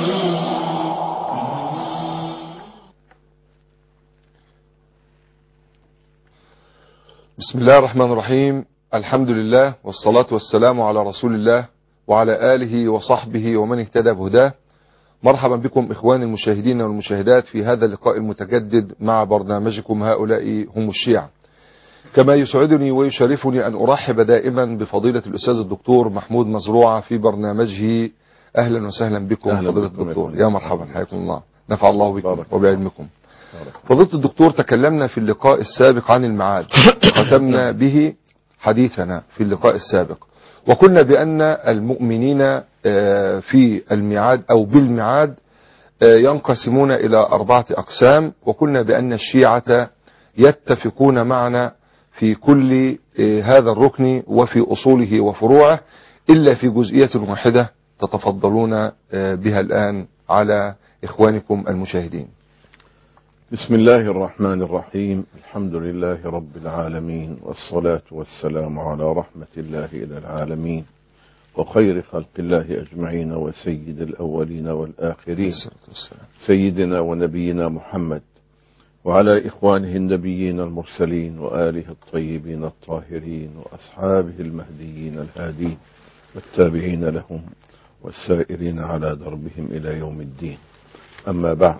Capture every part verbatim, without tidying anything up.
بسم الله الرحمن الرحيم. الحمد لله والصلاة والسلام على رسول الله وعلى آله وصحبه ومن اهتدى بهداه. مرحبا بكم إخواني المشاهدين والمشاهدات في هذا اللقاء المتجدد مع برنامجكم هؤلاء هم الشيعة. كما يسعدني ويشرفني أن أرحب دائما بفضيلة الأستاذ الدكتور محمود مزروعة في برنامجه. أهلا وسهلا بكم أهلا فضيلة بكم الدكتور. يا يا مرحبا، حياكم الله، نفع الله بكم وبعلمكم. فضيلة الدكتور، تكلمنا في اللقاء السابق عن المعاد، ختمنا به حديثنا في اللقاء السابق، وقلنا بأن المؤمنين في الميعاد أو بالميعاد ينقسمون إلى أربعة أقسام، وقلنا بأن الشيعة يتفقون معنا في كل هذا الركن وفي أصوله وفروعه، إلا في جزئية واحدة تتفضلون بها الآن على إخوانكم المشاهدين. بسم الله الرحمن الرحيم. الحمد لله رب العالمين، والصلاة والسلام على رحمة الله إلى العالمين وخير خلق الله أجمعين، وسيد الأولين والآخرين سيدنا ونبينا محمد، وعلى إخوانه النبيين المرسلين وآله الطيبين الطاهرين وأصحابه المهديين الهادين والتابعين لهم والسائرين على دربهم إلى يوم الدين. أما بعد،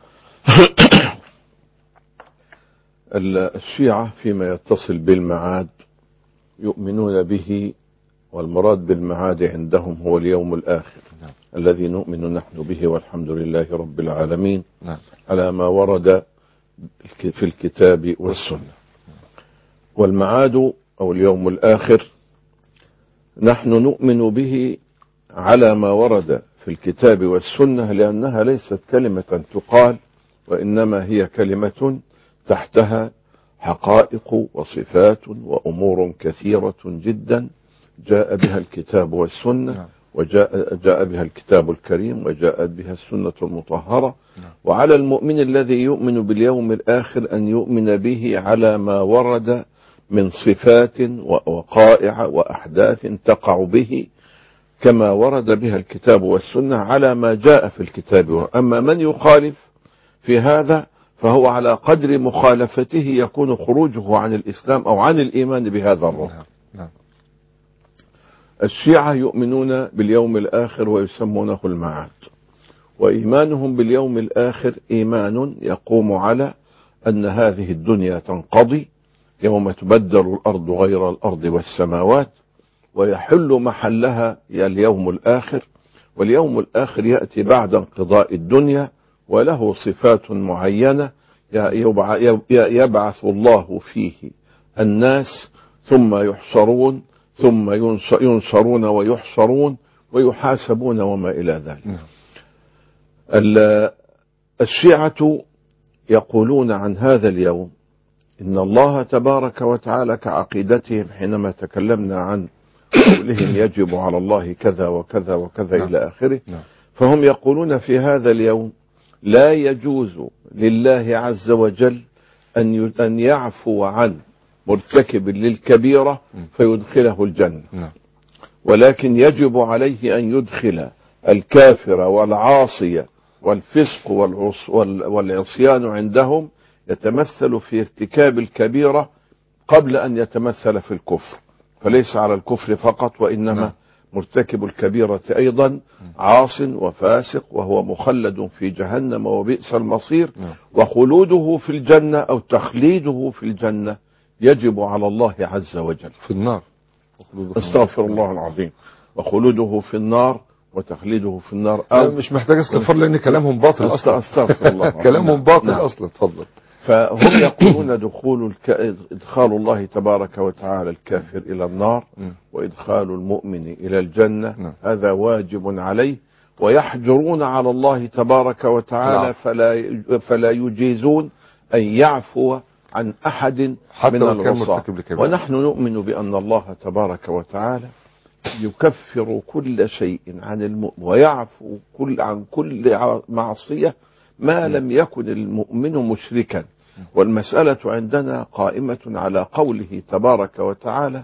الشيعة فيما يتصل بالمعاد يؤمنون به، والمراد بالمعاد عندهم هو اليوم الآخر. نعم. الذي نؤمن نحن به والحمد لله رب العالمين. نعم. على ما ورد في الكتاب والسنة. والمعاد أو اليوم الآخر نحن نؤمن به على ما ورد في الكتاب والسنة، لأنها ليست كلمة تقال، وإنما هي كلمة تحتها حقائق وصفات وأمور كثيرة جدا جاء بها الكتاب والسنة، وجاء جاء بها الكتاب الكريم، وجاءت بها السنة المطهرة. وعلى المؤمن الذي يؤمن باليوم الآخر أن يؤمن به على ما ورد من صفات ووقائع وأحداث تقع به كما ورد بها الكتاب والسنة على ما جاء في الكتاب. أما من يخالف في هذا فهو على قدر مخالفته يكون خروجه عن الإسلام أو عن الإيمان بهذا الركن. الشيعة يؤمنون باليوم الآخر ويسمونه المعاد، وإيمانهم باليوم الآخر إيمان يقوم على أن هذه الدنيا تنقضي يوم تبدل الأرض غير الأرض والسماوات، ويحل محلها اليوم الآخر. واليوم الآخر يأتي بعد انقضاء الدنيا، وله صفات معينة يبعث الله فيه الناس ثم يحشرون، ثم ينشرون ويحشرون ويحاسبون وما إلى ذلك. الشيعة يقولون عن هذا اليوم إن الله تبارك وتعالى كعقيدتهم حينما تكلمنا عن قولهم يجب على الله كذا وكذا وكذا إلى آخره، فهم يقولون في هذا اليوم لا يجوز لله عز وجل أن يعفو عن مرتكب للكبيرة فيدخله الجنة، ولكن يجب عليه أن يدخل الكافر والعاصي والفسق والعصيان عندهم يتمثل في ارتكاب الكبيرة قبل أن يتمثل في الكفر، فليس على الكفر فقط، وإنما مرتكب الكبيرة أيضا عاص وفاسق وهو مخلد في جهنم وبئس المصير. وخلوده في الجنة أو تخليده في الجنة يجب على الله عز وجل. في النار، استغفر الله العظيم. وخلوده في النار وتخليده في النار أو مش محتاج استغفر لأن كلامهم باطل أصلا. استغفر الله كلامهم باطل أصلا. اتفضل. فهم يقولون دخول الك... إدخال الله تبارك وتعالى الكافر إلى النار وإدخال المؤمن إلى الجنة هذا واجب عليه، ويحجرون على الله تبارك وتعالى فلا فلا يجيزون أن يعفو عن أحد من العصاة. ونحن نؤمن بأن الله تبارك وتعالى يكفر كل شيء عن المؤمن ويعفو كل عن كل معصية ما لم يكن المؤمن مشركا. والمسألة عندنا قائمة على قوله تبارك وتعالى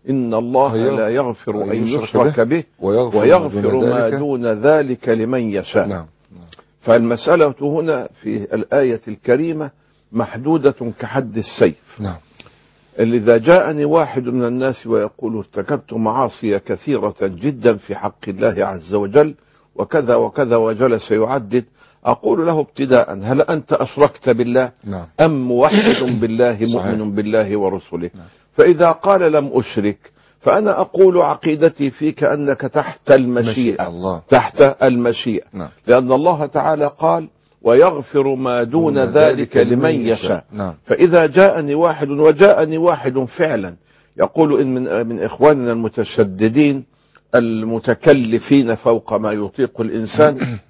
إن الله لا يغفر أن يشرك به ويغفر ما دون ذلك لمن يشاء. نعم. فالمسألة هنا في الآية الكريمة محدودة كحد السيف. نعم. إذا جاءني واحد من الناس ويقول ارتكبت معاصي كثيرة جدا في حق الله عز وجل وكذا وكذا وجلس يعدد، أقول له ابتداء: هل أنت أشركت بالله؟ نعم. أم موحد بالله مؤمن بالله ورسله؟ نعم. فإذا قال لم أشرك فأنا أقول عقيدتي فيك أنك تحت المشيئة الله. تحت المشيئة. نعم. لأن الله تعالى قال: ويغفر ما دون, دون ذلك لمن يشاء. نعم. فإذا جاءني واحد، وجاءني واحد فعلا يقول إن من, من إخواننا المتشددين المتكلفين فوق ما يطيق الإنسان،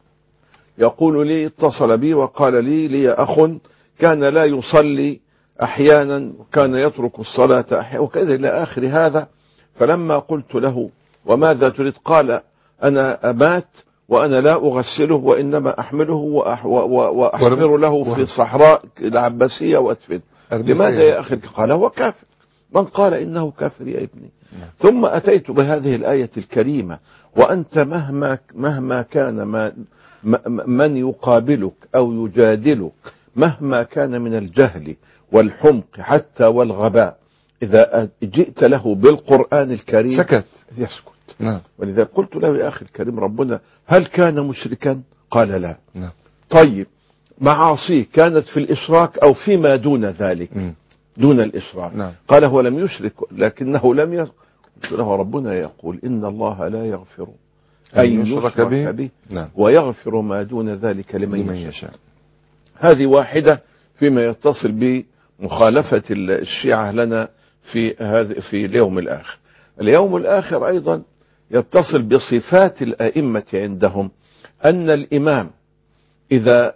يقول لي اتصل بي وقال لي لي أخ كان لا يصلي أحيانا وكان يترك الصلاة أحيانا وكذا إلى آخر هذا. فلما قلت له وماذا تريد؟ قال: أنا أمات وأنا لا أغسله وإنما أحمله وأحفر له في الصحراء العباسية وأدفن. لماذا يا أخي؟ قال: هو كافر. من قال إنه كافر يا ابني؟ ثم أتيت بهذه الآية الكريمة: وأنت مهما مهما كان ما من يقابلك أو يجادلك مهما كان من الجهل والحمق حتى والغباء، إذا جئت له بالقرآن الكريم سكت يسكت. نعم. ولذا قلت له: يا أخي الكريم، ربنا هل كان مشركا؟ قال: لا. نعم. طيب معاصيه كانت في الإشراك أو فيما دون ذلك؟ م. دون الإشراك. نعم. قال: هو لم يشرك لكنه لم يشرك. قلت له: ربنا يقول: إن الله لا يغفر أن يشرك به, به. نعم. ويغفر ما دون ذلك لمن, لمن يشاء. يشاء. هذه واحدة فيما يتصل بمخالفة الشيعة لنا في هذا في اليوم الآخر. اليوم الآخر أيضا يتصل بصفات الأئمة عندهم، أن الإمام إذا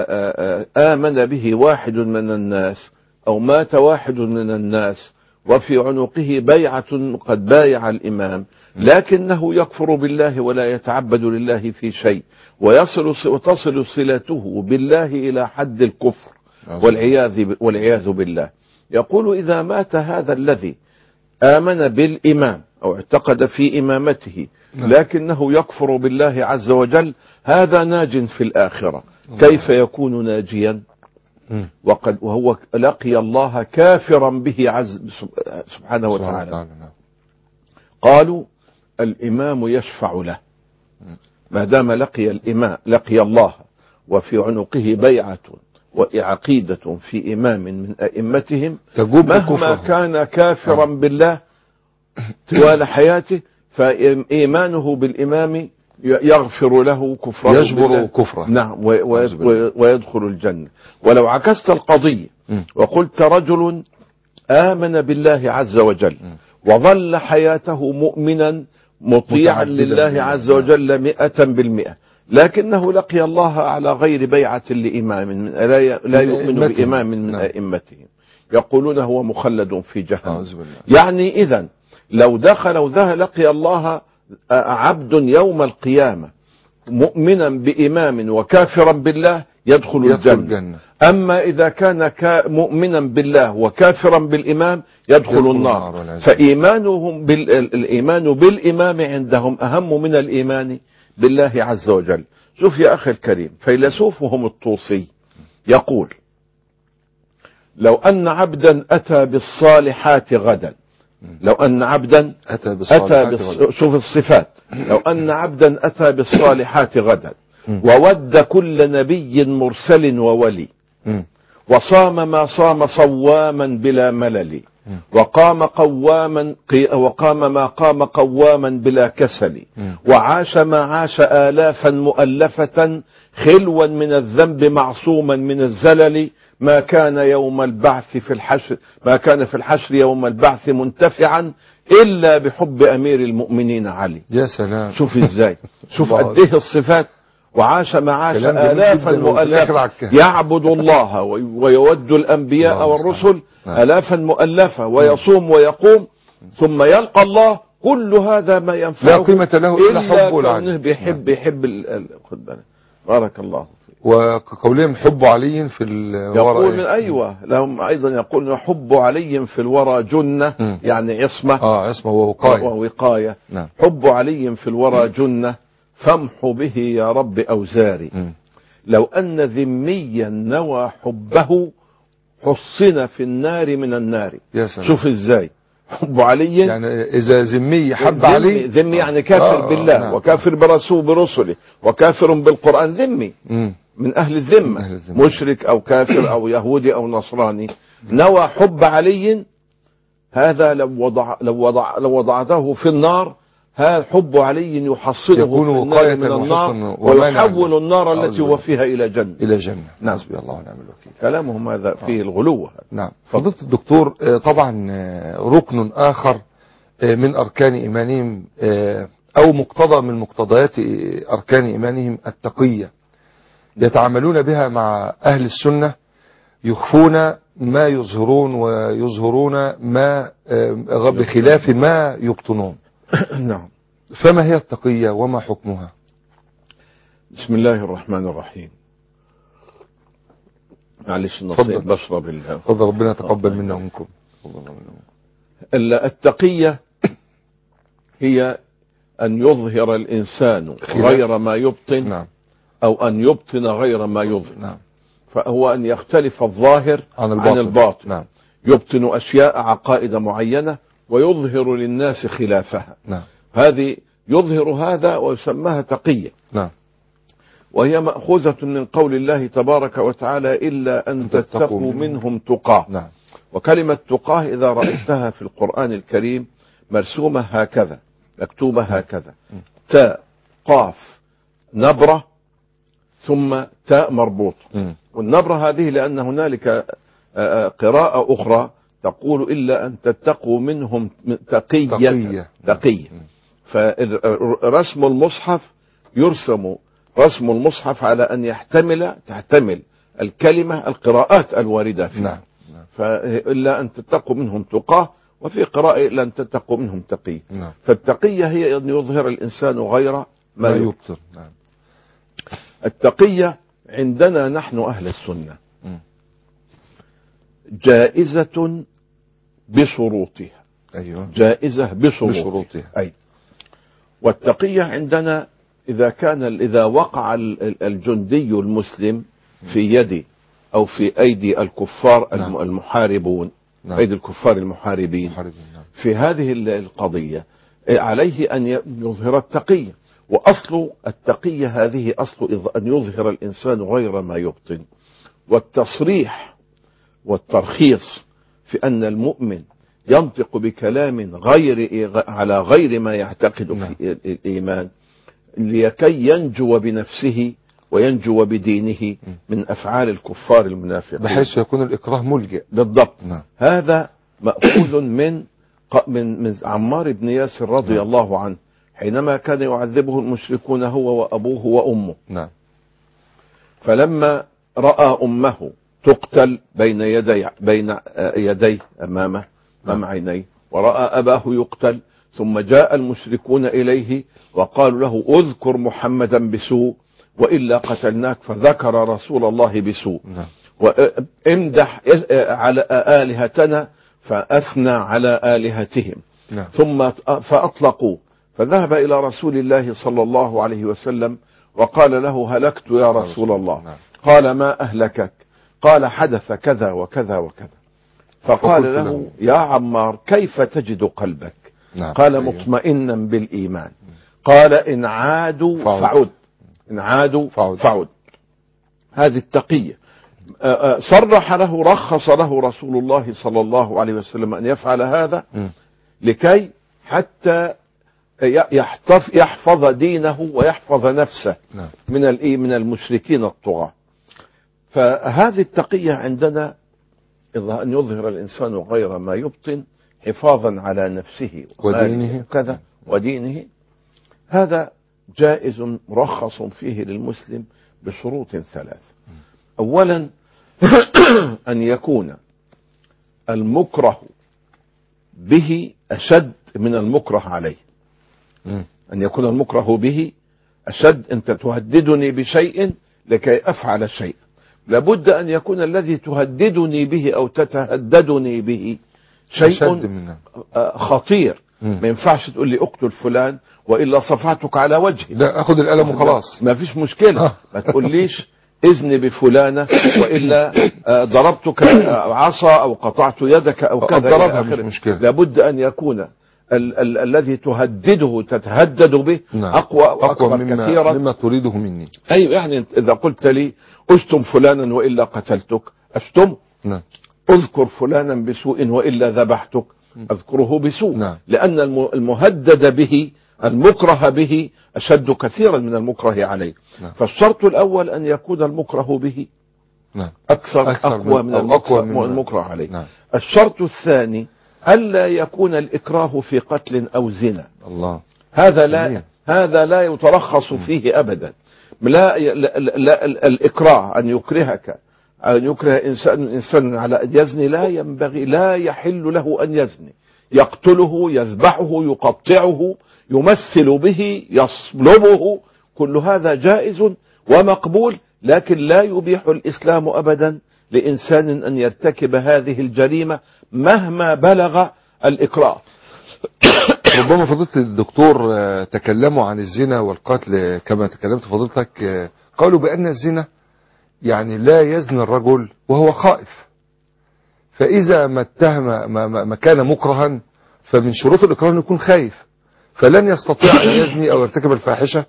آمن به واحد من الناس أو مات واحد من الناس وفي عنقه بيعة قد بايع الإمام لكنه يكفر بالله ولا يتعبد لله في شيء ويصل وتصل صلته بالله إلى حد الكفر والعياذ والعياذ بالله، يقول: إذا مات هذا الذي آمن بالإمام أو اعتقد في إمامته لكنه يكفر بالله عز وجل، هذا ناج في الآخرة. كيف يكون ناجيا وقد وهو لقي الله كافرا به عز سبحانه وتعالى؟ قالوا: الإمام يشفع له ما دام لقي الإمام لقي الله وفي عنقه بيعة وعقيدة في إمام من أئمتهم، مهما كان كافرا بالله طوال حياته فإيمانه بالإمام يغفر له كفره، يجبر كفره. نعم، ويدخل الجنة. ولو عكست القضية وقلت: رجل آمن بالله عز وجل وظل حياته مؤمنا مطيعا لله عز وجل مئة بالمئة، لكنه لقي الله على غير بيعة لإمام من لا يؤمن بإمام من أئمتهم، يقولون هو مخلد في جهنم. يعني إذن لو دخل وذه لقي الله عبد يوم القيامة مؤمنا بإمام وكافرا بالله يدخل الجنة. الجنة. أما إذا كان مؤمنا بالله وكافرا بالإمام يدخل, يدخل النار. النار فإيمانهم بالإيمان بالإمام عندهم أهم من الإيمان بالله عز وجل. شوف يا أخي الكريم، فيلسوفهم الطوسي يقول: لو أن عبدا أتى بالصالحات غدا، لو أن عبدا أتى بالصالحات أتى بس شوف الصفات، لو أن عبدا أتى بالصالحات غدا وود كل نبي مرسل وولي وصام ما صام صواما بلا ملل وقام قواما وقام ما قام قواما بلا كسل وعاش ما عاش آلافا مؤلفة خلوا من الذنب معصوما من الزلل، ما كان يوم البعث في الحشر ما كان في الحشر يوم البعث منتفعا إلا بحب أمير المؤمنين علي. يا سلام، شوف إزاي، شوف قد ايه الصفات. وعاش ما عاش آلافا مؤلفة يعبد الله ويود الأنبياء والرسل آلافا مؤلفة ويصوم ويقوم ثم يلقى الله، كل هذا ما ينفعه لا قيمة له إلا حب العلي. بيحب يحب خد بالك. بارك الله فيك. وكقولهم حب علي في الورى يقول أيوة لهم أيضا يقول حب علي في الورى جنة م. يعني عصمة آه عصمة ووقاية ووقاية نعم. حب علي في الورى جنة فامحو به يا رب أوزاري م. لو أن ذميا نوى حبه حصن في النار من النار. شوف ازاي حب علي يعني اذا ذمي حب علي ذمي يعني كافر آه بالله آه وكافر برسول برسله وكافر بالقرآن ذمي م. من اهل الذمة, أهل الذمة مشرك او كافر او يهودي او نصراني نوى حب علي هذا لو وضع لو وضع لو وضعته في النار هذا حب علي يحصنه في النار من النار ويحول النار التي هو فيها إلى جنة إلى جنة. نعم. حسبي الله ونعم الوكيل. كلامهم هذا فيه الغلو. نعم. فضيلة الدكتور طبعا ركن آخر من أركان إيمانهم أو مقتضى من مقتضيات أركان إيمانهم التقية يتعاملون بها مع أهل السنة يخفون ما يظهرون ويظهرون ما بخلاف ما يبطنون. نعم. فما هي التقية وما حكمها؟ بسم الله الرحمن الرحيم. معلش نصيب بشرب الله. تفضل ربنا يتقبل منا ومنكم. التقية هي أن يظهر الإنسان غير ما يبطن نعم. أو أن يبطن غير ما يظهر. نعم. فهو أن يختلف الظاهر عن الباطن, عن الباطن. نعم. يبطن أشياء عقائد معينة ويظهر للناس خلافها. نعم. هذه يظهر هذا ويسمىها تقية. نعم. وهي مأخوذة من قول الله تبارك وتعالى إلا أن تتقوا منهم تقاه. نعم. وكلمة تقاه إذا رأيتها في القرآن الكريم مرسومة هكذا مكتوبة هكذا تاء قاف نبرة ثم تاء مربوط. والنبرة هذه لأن هنالك قراءة أخرى تقول إلا أن تتقوا منهم تقية تقية, تقية. فرسم المصحف يرسم رسم المصحف على أن يحتمل تحتمل الكلمة القراءات الواردة فيه. نعم. فإلا أن تتقوا منهم تقاه وفي قراءة إلا أن تتقوا منهم تقية. نعم. فالتقية هي أن يظهر الإنسان غير ما, ما يبطن. نعم. التقية عندنا نحن أهل السنة جائزة بشروطها. أيوة. جائزة بشروطها. بشروطها. أي. والتقية عندنا إذا كان إذا وقع الجندي المسلم في يد أو في أيدي الكفار نعم. المحاربون. نعم. أيدي الكفار المحاربين. نعم. في هذه القضية عليه أن يظهر التقية. وأصل التقية هذه أصل أن يظهر الإنسان غير ما يبطن. والتصريح والترخيص في أن المؤمن ينطق بكلام غير على غير ما يعتقد نعم. في الإيمان لكي ينجو بنفسه وينجو بدينه من أفعال الكفار المنافقين بحيث يكون الإكراه ملجئ. بالضبط. نعم. هذا مأخوذ من من من عمار بن ياسر رضي نعم. الله عنه حينما كان يعذبه المشركون هو وأبوه وأمه. نعم. فلما رأى أمه تقتل بين يدي بين يديه أمامه أمام عينيه ورأى أباه يقتل ثم جاء المشركون إليه وقالوا له اذكر محمدا بسوء وإلا قتلناك فذكر رسول الله بسوء. نعم. وامدح على آلهتنا فأثنى على آلهتهم. نعم. ثم فأطلقوا فذهب إلى رسول الله صلى الله عليه وسلم وقال له هلكت يا رسول الله. نعم. قال ما أهلكك؟ قال حدث كذا وكذا وكذا. فقال له, له يا عمار كيف تجد قلبك؟ نعم. قال أيوه. مطمئنا بالإيمان. قال إن عادوا فعد إن عادوا فعد, فعد. هذه التقية. صرح له رخص له رسول الله صلى الله عليه وسلم أن يفعل هذا م. لكي حتى يحفظ دينه ويحفظ نفسه نعم. من من المشركين الطغاة. فهذه التقية عندنا أن يظهر الإنسان غير ما يبطن حفاظا على نفسه ودينه وكذا ودينه. هذا جائز مرخص فيه للمسلم بشروط ثلاث. أولا أن يكون المكره به أشد من المكره عليه. أن يكون المكره به أشد. أنت تهددني بشيء لكي أفعل شيء لابد أن يكون الذي تهددني به أو تتهددني به شيء خطير. ما ينفعش تقول لي اقتل فلان وإلا صفعتك على وجهي، لا أخذ القلم وخلاص، ما فيش مشكلة. ما تقوليش إذن بفلانة وإلا ضربتك عصا أو قطعت يدك أو كذا، مش مشكلة. لابد أن يكون ال ال الذي تهدده تتهدد به نعم. أقوى وأكبر مما كثيرا مما تريده مني. أيوة، يعني إذا قلت لي أشتم فلانا وإلا قتلتك أشتم نعم. أذكر فلانا بسوء وإلا ذبحتك أذكره بسوء نعم. لأن المهدد به المكره به أشد كثيرا من المكره عليه. نعم. فالشرط الأول أن يكون المكره به نعم. أكثر, أكثر أقوى من, من, أقوى من المكره عليه. نعم. الشرط الثاني ألا يكون الإكراه في قتل أو زنا. الله. هذا لا هذا لا يترخص فيه أبدا. لا, لا, لا الإكراه أن يكرهك أن يكره إنسان إنسان على أن يزني لا ينبغي، لا يحل له أن يزني، يقتله يذبحه يقطعه يمثل به يصلبه، كل هذا جائز ومقبول، لكن لا يبيح الإسلام أبدا لإنسان أن يرتكب هذه الجريمة مهما بلغ الإكراه. ربما فضيلة الدكتور تكلموا عن الزنا والقتل كما تكلمت فضيلتك، قالوا بأن الزنا يعني لا يزني الرجل وهو خائف، فإذا ما اتهم ما, ما كان مكرها فمن شروط الإكراه أن يكون خايف، فلن يستطيع أن يزني أو يرتكب الفاحشة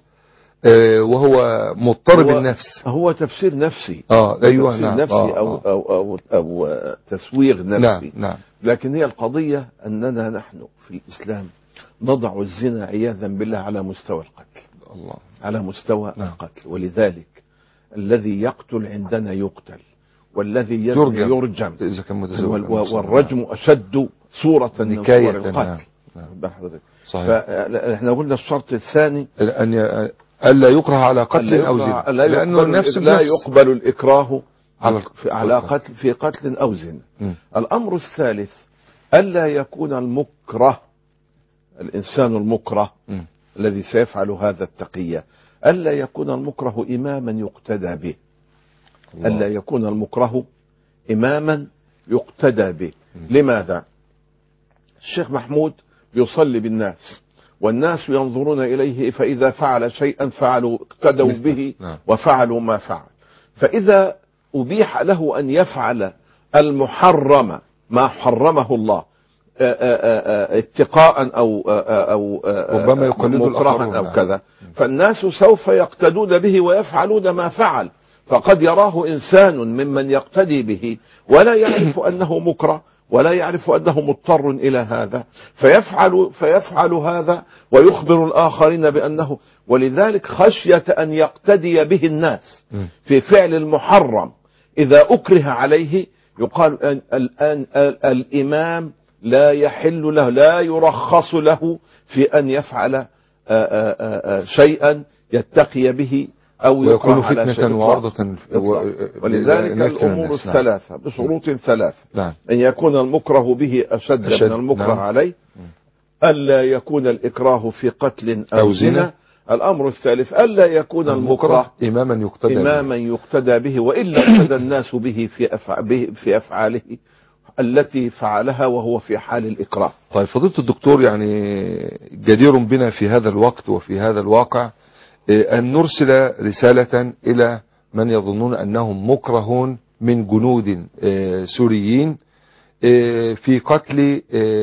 وهو مضطرب النفس. هو تفسير نفسي اه ايوه تفسير نعم. نفسي آه أو, آه. أو, أو, أو, أو تسويغ نفسي. نعم. نعم. لكن هي القضية أننا نحن في الإسلام نضع الزنا عياذا بالله على مستوى القتل. الله. على مستوى نعم. القتل، ولذلك الذي يقتل عندنا يقتل، والذي يزني يرجم، إذا كان والرجم أشد صورة من صور القتل. نعم. نعم. صحيح. فاحنا قلنا الشرط الثاني أن ي... ألا يكره على قتل أو زنا، لأنه النفس لا يقبل الإكراه على على قتل في قتل أو زنا. الأمر الثالث ألا يكون المكره الإنسان المكره م. الذي سيفعل هذا التقية ألا يكون المكره إماما يقتدى به. الله. ألا يكون المكره إماما يقتدى به. م. لماذا؟ الشيخ محمود يصلي بالناس والناس ينظرون إليه، فإذا فعل شيئا فعلوا اقتدوا به وفعلوا ما فعل. فإذا أبيح له أن يفعل المحرم ما حرمه الله اتقاء أو أو ربما يقلد مكرها أو كذا، فالناس سوف يقتدون به ويفعلون ما فعل. فقد يراه إنسان ممن يقتدي به ولا يعرف أنه مكره ولا يعرف أنه مضطر إلى هذا، فيفعل فيفعل هذا ويخبر الآخرين بأنه، ولذلك خشية أن يقتدي به الناس في فعل المحرم إذا أكره عليه يقال الآن الإمام لا يحل له لا يرخص له في أن يفعل شيئا يتقي به أو يكون فتنة وعرضة. ولذلك الأمور الثلاثة بشروط ثلاثة. نعم. أن يكون المكره به أشد, أشد من المكره نعم. عليه، ألا يكون الإكراه في قتل أو, أو زنا. الأمر الثالث ألا يكون المكره إماما يقتدى إماما يقتدى به وإلا اقتدى الناس به في, أفع... به في أفعاله التي فعلها وهو في حال الإكراه. طيب فضيلة الدكتور، يعني جدير بنا في هذا الوقت وفي هذا الواقع أن نرسل رسالة إلى من يظنون أنهم مكرهون من جنود سوريين في قتل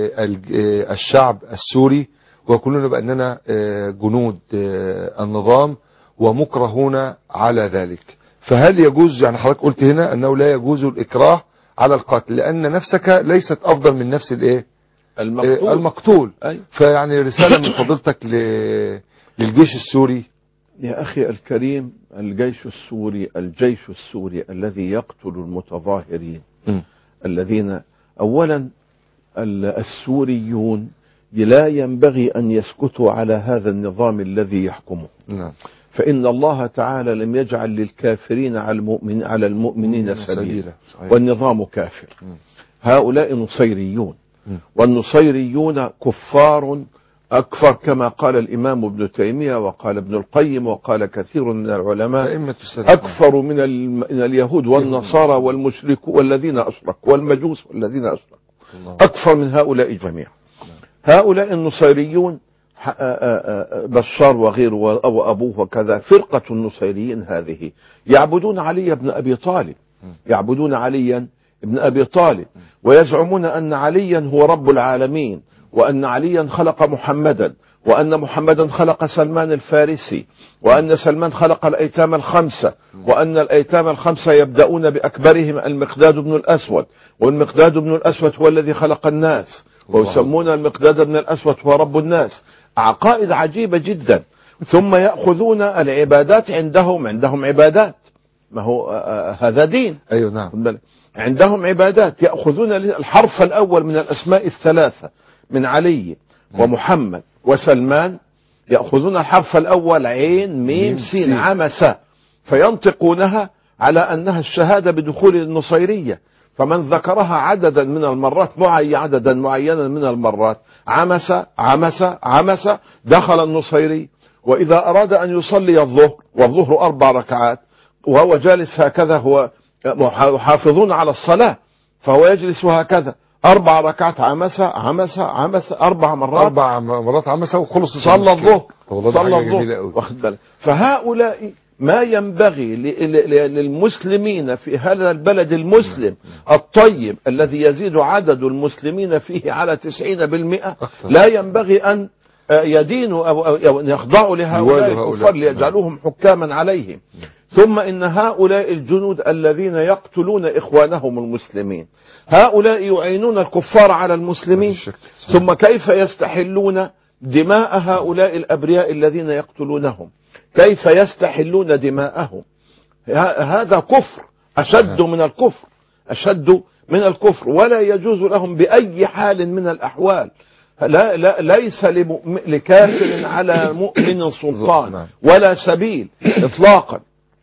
الشعب السوري، ويقولون بأننا جنود النظام ومكرهون على ذلك. فهل يجوز، يعني حضرتك قلت هنا أنه لا يجوز الإكراه على القتل لأن نفسك ليست أفضل من نفس الإيه؟ المقتول, المقتول. أي. فيعني رسالة من فضيلتك للجيش السوري. يا أخي الكريم، الجيش السوري الجيش السوري الذي يقتل المتظاهرين م. الذين أولا السوريون لا ينبغي أن يسكتوا على هذا النظام الذي يحكمه. نعم. فإن الله تعالى لم يجعل للكافرين على المؤمن على المؤمنين سبيلا، والنظام كافر. م. هؤلاء نصيريون، م. والنصيريون كفار أكفر كما قال الإمام ابن تيمية وقال ابن القيم وقال كثير من العلماء أكفر من, من اليهود والنصارى والمشركون والذين أشركوا والمجوس والذين أشركوا، أكفر من هؤلاء جميعا. هؤلاء النصيريون بشار وغيره وأبوه وكذا، فرقة النصيريين هذه يعبدون علي بن أبي طالب، يعبدون عليا ابن أبي طالب، ويزعمون أن عليا هو رب العالمين، وأن عليا خلق محمدا، وأن محمدا خلق سلمان الفارسي، وأن سلمان خلق الأيتام الخمسة، وأن الأيتام الخمسة يبدأون بأكبرهم المقداد بن الأسود، والمقداد بن الأسود هو الذي خلق الناس، ويسمون المقداد بن الأسود هو رب الناس. عقائد عجيبة جدا. ثم يأخذون العبادات عندهم، عندهم عبادات، ما هو هذا دين. أيوة نعم. عندهم عبادات، يأخذون الحرف الأول من الأسماء الثلاثة من علي ومحمد وسلمان، يأخذون الحرف الأول عين ميم سين عمسة، فينطقونها على أنها الشهادة بدخول النصيرية. فمن ذكرها عددا من المرات، معي عددا معينا من المرات، عمس عمس عمس، دخل النصيري. وإذا أراد أن يصلي الظهر، والظهر أربع ركعات، وهو جالس هكذا، هو يحافظون على الصلاة، فهو يجلس هكذا أربع ركعات، عمس عمس عمس أربع مرات، أربع مرات عمس وخلص صلى الظهر، صلى الظهر. فهؤلاء ما ينبغي للمسلمين في هذا البلد المسلم الطيب الذي يزيد عدد المسلمين فيه على تسعين بالمئة، لا ينبغي أن يدينوا أو يخضعوا لهؤلاء الكفار ليجعلوهم حكاما عليهم. ثم إن هؤلاء الجنود الذين يقتلون إخوانهم المسلمين، هؤلاء يعينون الكفار على المسلمين. ثم كيف يستحلون دماء هؤلاء الأبرياء الذين يقتلونهم؟ كيف يستحلون دماءهم؟ هذا كفر أشد من الكفر، أشد من الكفر. ولا يجوز لهم بأي حال من الأحوال، لا لا ليس لكافر على مؤمن سلطان ولا سبيل إطلاقا.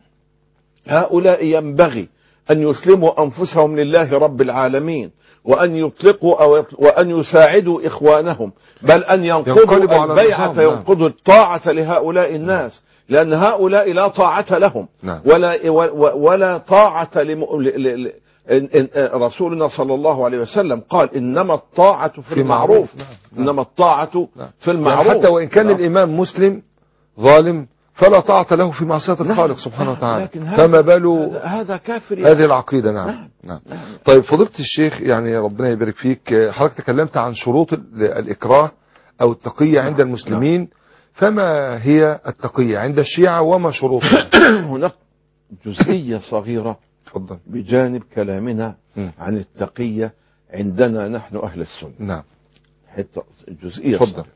هؤلاء ينبغي أن يسلموا أنفسهم لله رب العالمين، وأن يطلقوا أو وأن يساعدوا إخوانهم، بل أن ينقضوا البيعة، ينقضوا الطاعة لهؤلاء الناس، لأن هؤلاء لا طاعة لهم ولا ولا طاعة لم... رسولنا صلى الله عليه وسلم قال إنما الطاعة في المعروف، إنما الطاعة في المعروف. يعني حتى وإن كان الإمام مسلم ظالم فلا طاعة له في معصية الخالق سبحانه وتعالى، فما باله هذا كافر. هذه العقيدة. نعم. نعم. نعم. طيب فضيلة الشيخ، يعني ربنا يبارك فيك، حضرتك تكلمت عن شروط الإكراه أو التقية عند المسلمين، فما هي التقية عند الشيعة وما شروطها؟ هناك جزئية صغيرة تفضل بجانب كلامنا م. عن التقية عندنا نحن أهل السنة. نعم. حتى الجزئية تفضل.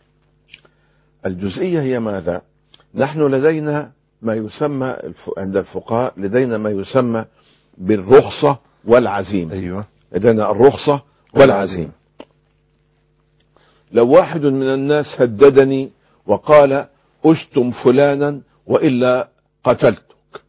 الجزئية هي ماذا؟ نحن لدينا ما يسمى عند الفقهاء، لدينا ما يسمى بالرخصة والعزيمة. أيوة. لدينا الرخصة والعزيمة. لو واحد من الناس هددني وقال اشتم فلانا وإلا قتلتك،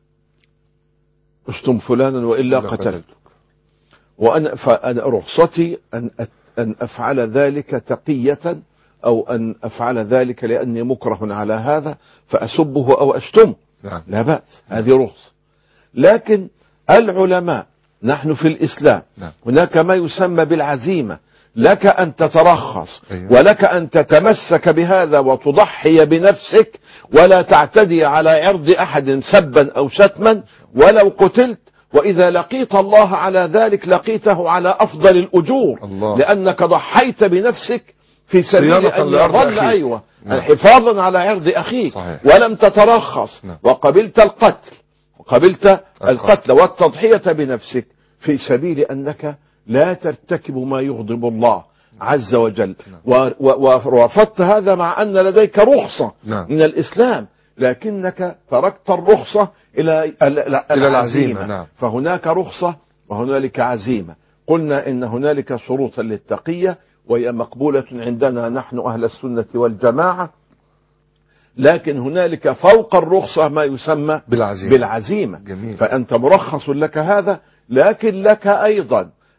اشتم فلانا وإلا قتلتك، وأنا فأنا رخصتي أن أن أفعل ذلك تقية، أو أن أفعل ذلك لأني مكره على هذا فأسبه أو أشتمه. نعم. لا بأس، هذه رخصة. لكن العلماء، نحن في الإسلام نعم. هناك ما يسمى بالعزيمة، لك أن تترخص. أيوة. ولك أن تتمسك بهذا وتضحي بنفسك، ولا تعتدي على عرض أحد سبا أو شتما ولو قتلت، وإذا لقيت الله على ذلك لقيته على أفضل الأجور، الله. لأنك ضحيت بنفسك في سبيل أن يظل أيوة نعم. حفاظا على عرض أخيك. صحيح. ولم تترخص نعم. وقبلت القتل، وقبلت القتل والتضحية بنفسك في سبيل أنك لا ترتكب ما يغضب الله عز وجل. نعم. ورفضت هذا مع أن لديك رخصة نعم. من الإسلام، لكنك تركت الرخصة إلى العزيمة. نعم. فهناك رخصة وهنالك عزيمة. قلنا إن هنالك شروطا للتقية وهي مقبولة عندنا نحن أهل السنة والجماعة، لكن هنالك فوق الرخصة ما يسمى بالعزيمة, بالعزيمة. جميل. فأنت مرخص لك هذا، لكن لك أيضا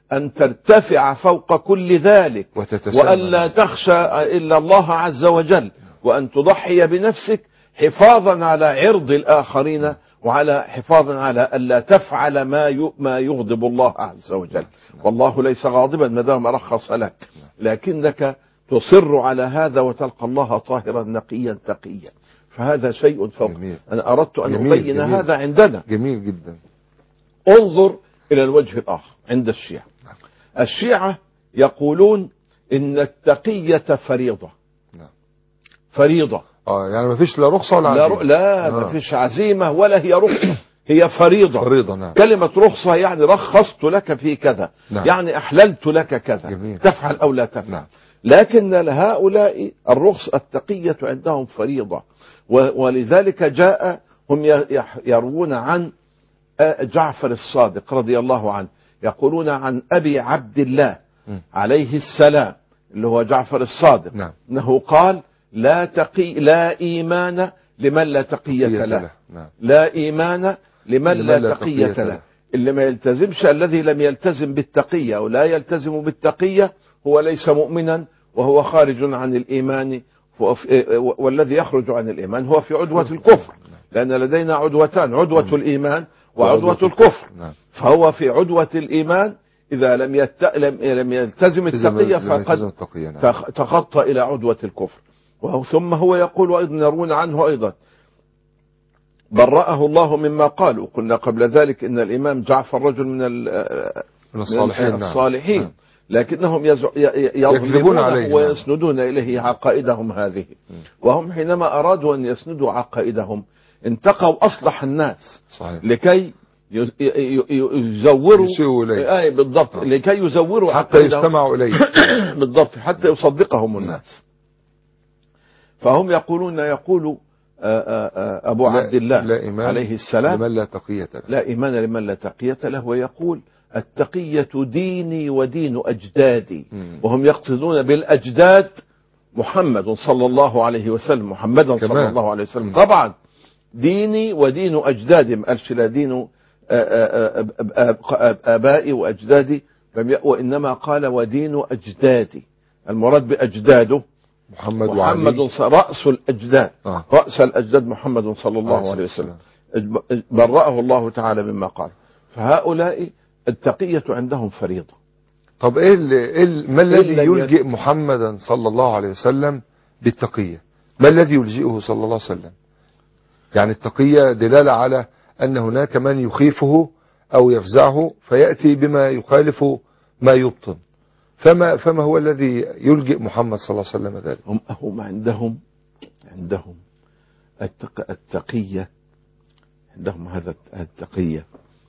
أن ترتفع فوق كل ذلك، وأن لا تخشى إلا الله عز وجل، وأن تضحي بنفسك حفاظا على عرض الآخرين، وعلى حفاظا على ألا تفعل ما ما يغضب الله عز وجل. والله ليس غاضبا ما دام رخص لك، لكنك تصر على هذا وتلقى الله طاهرا نقيا تقيا، فهذا شيء فوق. جميل. أنا أردت أن جميل أبين جميل هذا عندنا. جميل جدا. انظر إلى الوجه الآخر عند الشيعة. الشيعة يقولون إن التقية فريضة. فريضة. اه يعني ما فيش لا رخصة ولا عزيمة. لا, لا آه. ما فيش عزيمة ولا هي رخصة، هي فريضة. فريضة. نعم. كلمة رخصة يعني رخصت لك في كذا. نعم. يعني أحللت لك كذا. جميل. تفعل أو لا تفعل. نعم. لكن هؤلاء الرخص التقية عندهم فريضة، ولذلك جاء هم يروون عن جعفر الصادق رضي الله عنه، يقولون عن أبي عبد الله م. عليه السلام اللي هو جعفر الصادق. نعم. أنه قال لا تقي لا إيمان لمن لا تقية له, له. نعم. لا إيمان لمن, لمن لا, لا تقية, تقية له. له اللي ما يلتزمش، الذي لم يلتزم بالتقية أو لا يلتزم بالتقية هو ليس مؤمنا وهو خارج عن الإيمان، والذي يخرج عن الإيمان هو في عدوة الكفر، لأن لدينا عدوتان، عدوة الإيمان وعدوة الكفر. فهو في عدوة الإيمان إذا لم, يت... لم يلتزم التقية فقد تخطى إلى عدوة الكفر. ثم هو يقول وأيضا يرون عنه أيضا برأه الله مما قالوا. قلنا قبل ذلك إن الإمام جعفر رجل من, من الصالحين, من الصالحين. نعم. لكنهم يظلمونه ويسندون إليه عقائدهم هذه. وهم حينما أرادوا أن يسندوا عقائدهم انتقوا أصلح الناس. صحيح. لكي يزوروا آه بالضبط آه. لكي يزوروا حتى يستمعوا إليه بالضبط حتى يصدقهم الناس. فهم يقولون يقول أبو عبد الله عليه السلام لمن لا تقية له. لا إيمان لمن لا تقية له، ويقول التقية ديني ودين أجدادي. م. وهم يقصدون بالأجداد محمد صلى الله عليه وسلم، محمدا صلى الله عليه وسلم. م. طبعا ديني ودين أجدادي، ما قالش لا دين آبائي وأجدادي، وإنما قال ودين أجدادي. المراد بأجداده محمد, محمد رأس الأجداد. آه. رأس الأجداد محمد صلى الله عليه وسلم، برأه الله تعالى مما قال. فهؤلاء التقية عندهم فريضة. طب إيه, إيه ما الذي يلجئ محمدا صلى الله عليه وسلم بالتقية؟ ما الذي يلجئه صلى الله عليه وسلم؟ يعني التقية دلالة على أن هناك من يخيفه أو يفزعه فيأتي بما يخالف ما يبطن. فما, فما هو الذي يلجئ محمد صلى الله عليه وسلم ذلك؟ هم, هم عندهم عندهم التق... التقية عندهم هذا التقية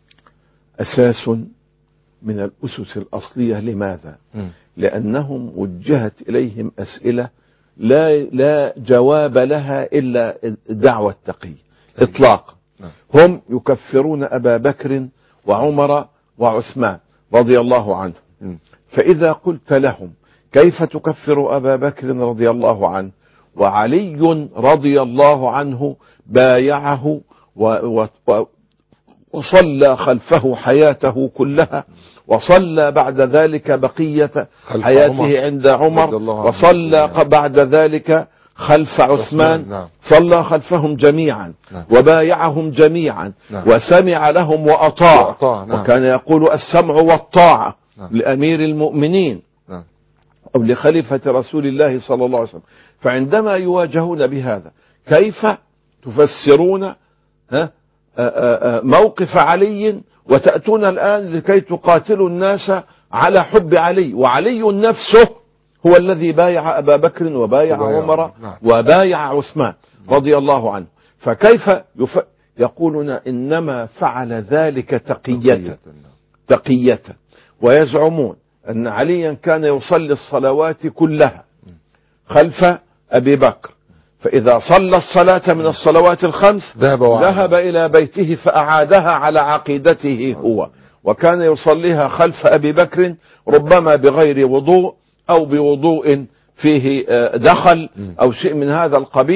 أساس من الأسس الأصلية. لماذا؟ م. لأنهم وجهت إليهم أسئلة لا لا جواب لها إلا دعوة التقي إطلاقا. هم يكفرون أبا بكر وعمر وعثمان رضي الله عنهم. م. فإذا قلت لهم كيف تكفر أبا بكر رضي الله عنه وعلي رضي الله عنه بايعه و و و وصلى خلفه حياته كلها، وصلى بعد ذلك بقية حياته عند عمر، وصلى بعد ذلك خلف عثمان، صلى خلفهم جميعا وبايعهم جميعا وسمع لهم وأطاع، وكان يقول السمع والطاعة لأمير المؤمنين أو لخليفة رسول الله صلى الله عليه وسلم. فعندما يواجهون بهذا كيف تفسرون ها موقف علي وتأتون الآن لكي تقاتلوا الناس على حب علي، وعلي نفسه هو الذي بايع أبا بكر وبايع عمر وبايع عثمان رضي الله عنه. فكيف يف... يقولون إنما فعل ذلك تقية تقية ويزعمون أن عليا كان يصلي الصلوات كلها خلف أبي بكر، فإذا صلى الصلاة من الصلوات الخمس ذهب, ذهب إلى بيته فأعادها على عقيدته هو، وكان يصليها خلف أبي بكر ربما بغير وضوء أو بوضوء فيه دخل أو شيء من هذا القبيل،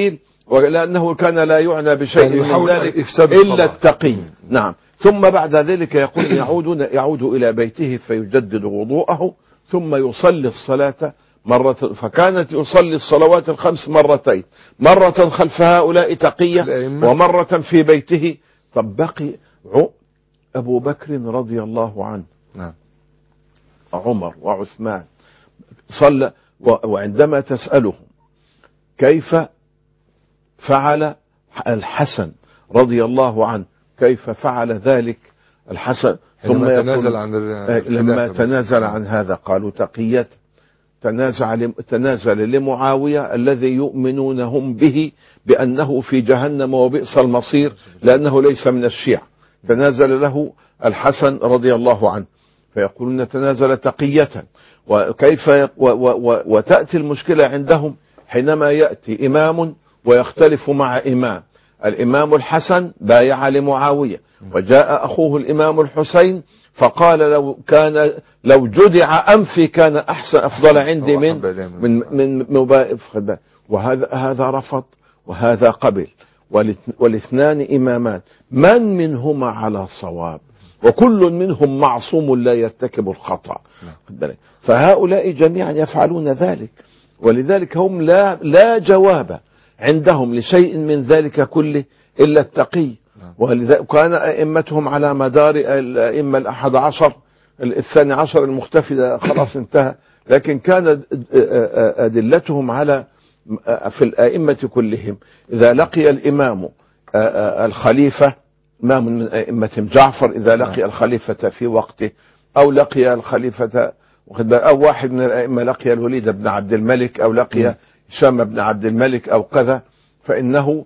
ولأنه كان لا يعنى بشيء من ذلك إلا التقي. نعم. ثم بعد ذلك يقول يعود يعود إلى بيته فيجدد وضوءه ثم يصلي الصلاة مرة، فكانت يصلي الصلوات الخمس مرتين، مرة خلف هؤلاء تقية ومرة في بيته. طب بقي أبو بكر رضي الله عنه، نعم، عمر وعثمان صلى. وعندما تسألهم كيف فعل الحسن رضي الله عنه، كيف فعل ذلك الحسن ثم تنازل عن لما تنازل عن هذا قالوا تقية، تنازل تنازل لمعاوية الذي يؤمنون هم به بأنه في جهنم وبئس المصير لأنه ليس من الشيعة، تنازل له الحسن رضي الله عنه، فيقولون تنازل تقية. وكيف و و و وتأتي المشكلة عندهم حينما يأتي إمام ويختلف مع إمام. الإمام الحسن بايع لمعاوية، وجاء أخوه الإمام الحسين فقال لو كان لو جدع أنفي كان أحسن أفضل عندي من من من مبايع. وهذا هذا رفض وهذا قبل، والاثنان إمامان من منهما على صواب، وكل منهم معصوم لا يرتكب الخطأ. فهؤلاء جميعا يفعلون ذلك، ولذلك هم لا لا جواب عندهم لشيء من ذلك كله إلا التقي. ولذلك كان أئمتهم على مدار الأئمة الأحد عشر، الثاني عشر المختفي خلاص انتهى، لكن كان أدلتهم على في الأئمة كلهم إذا لقي الإمام الخليفة، إمام من أئمة جعفر إذا لقي الخليفة في وقته، أو لقي الخليفة أو واحد من الأئمة لقي الوليد بن عبد الملك أو لقي هشام بن عبد الملك أو كذا، فإنه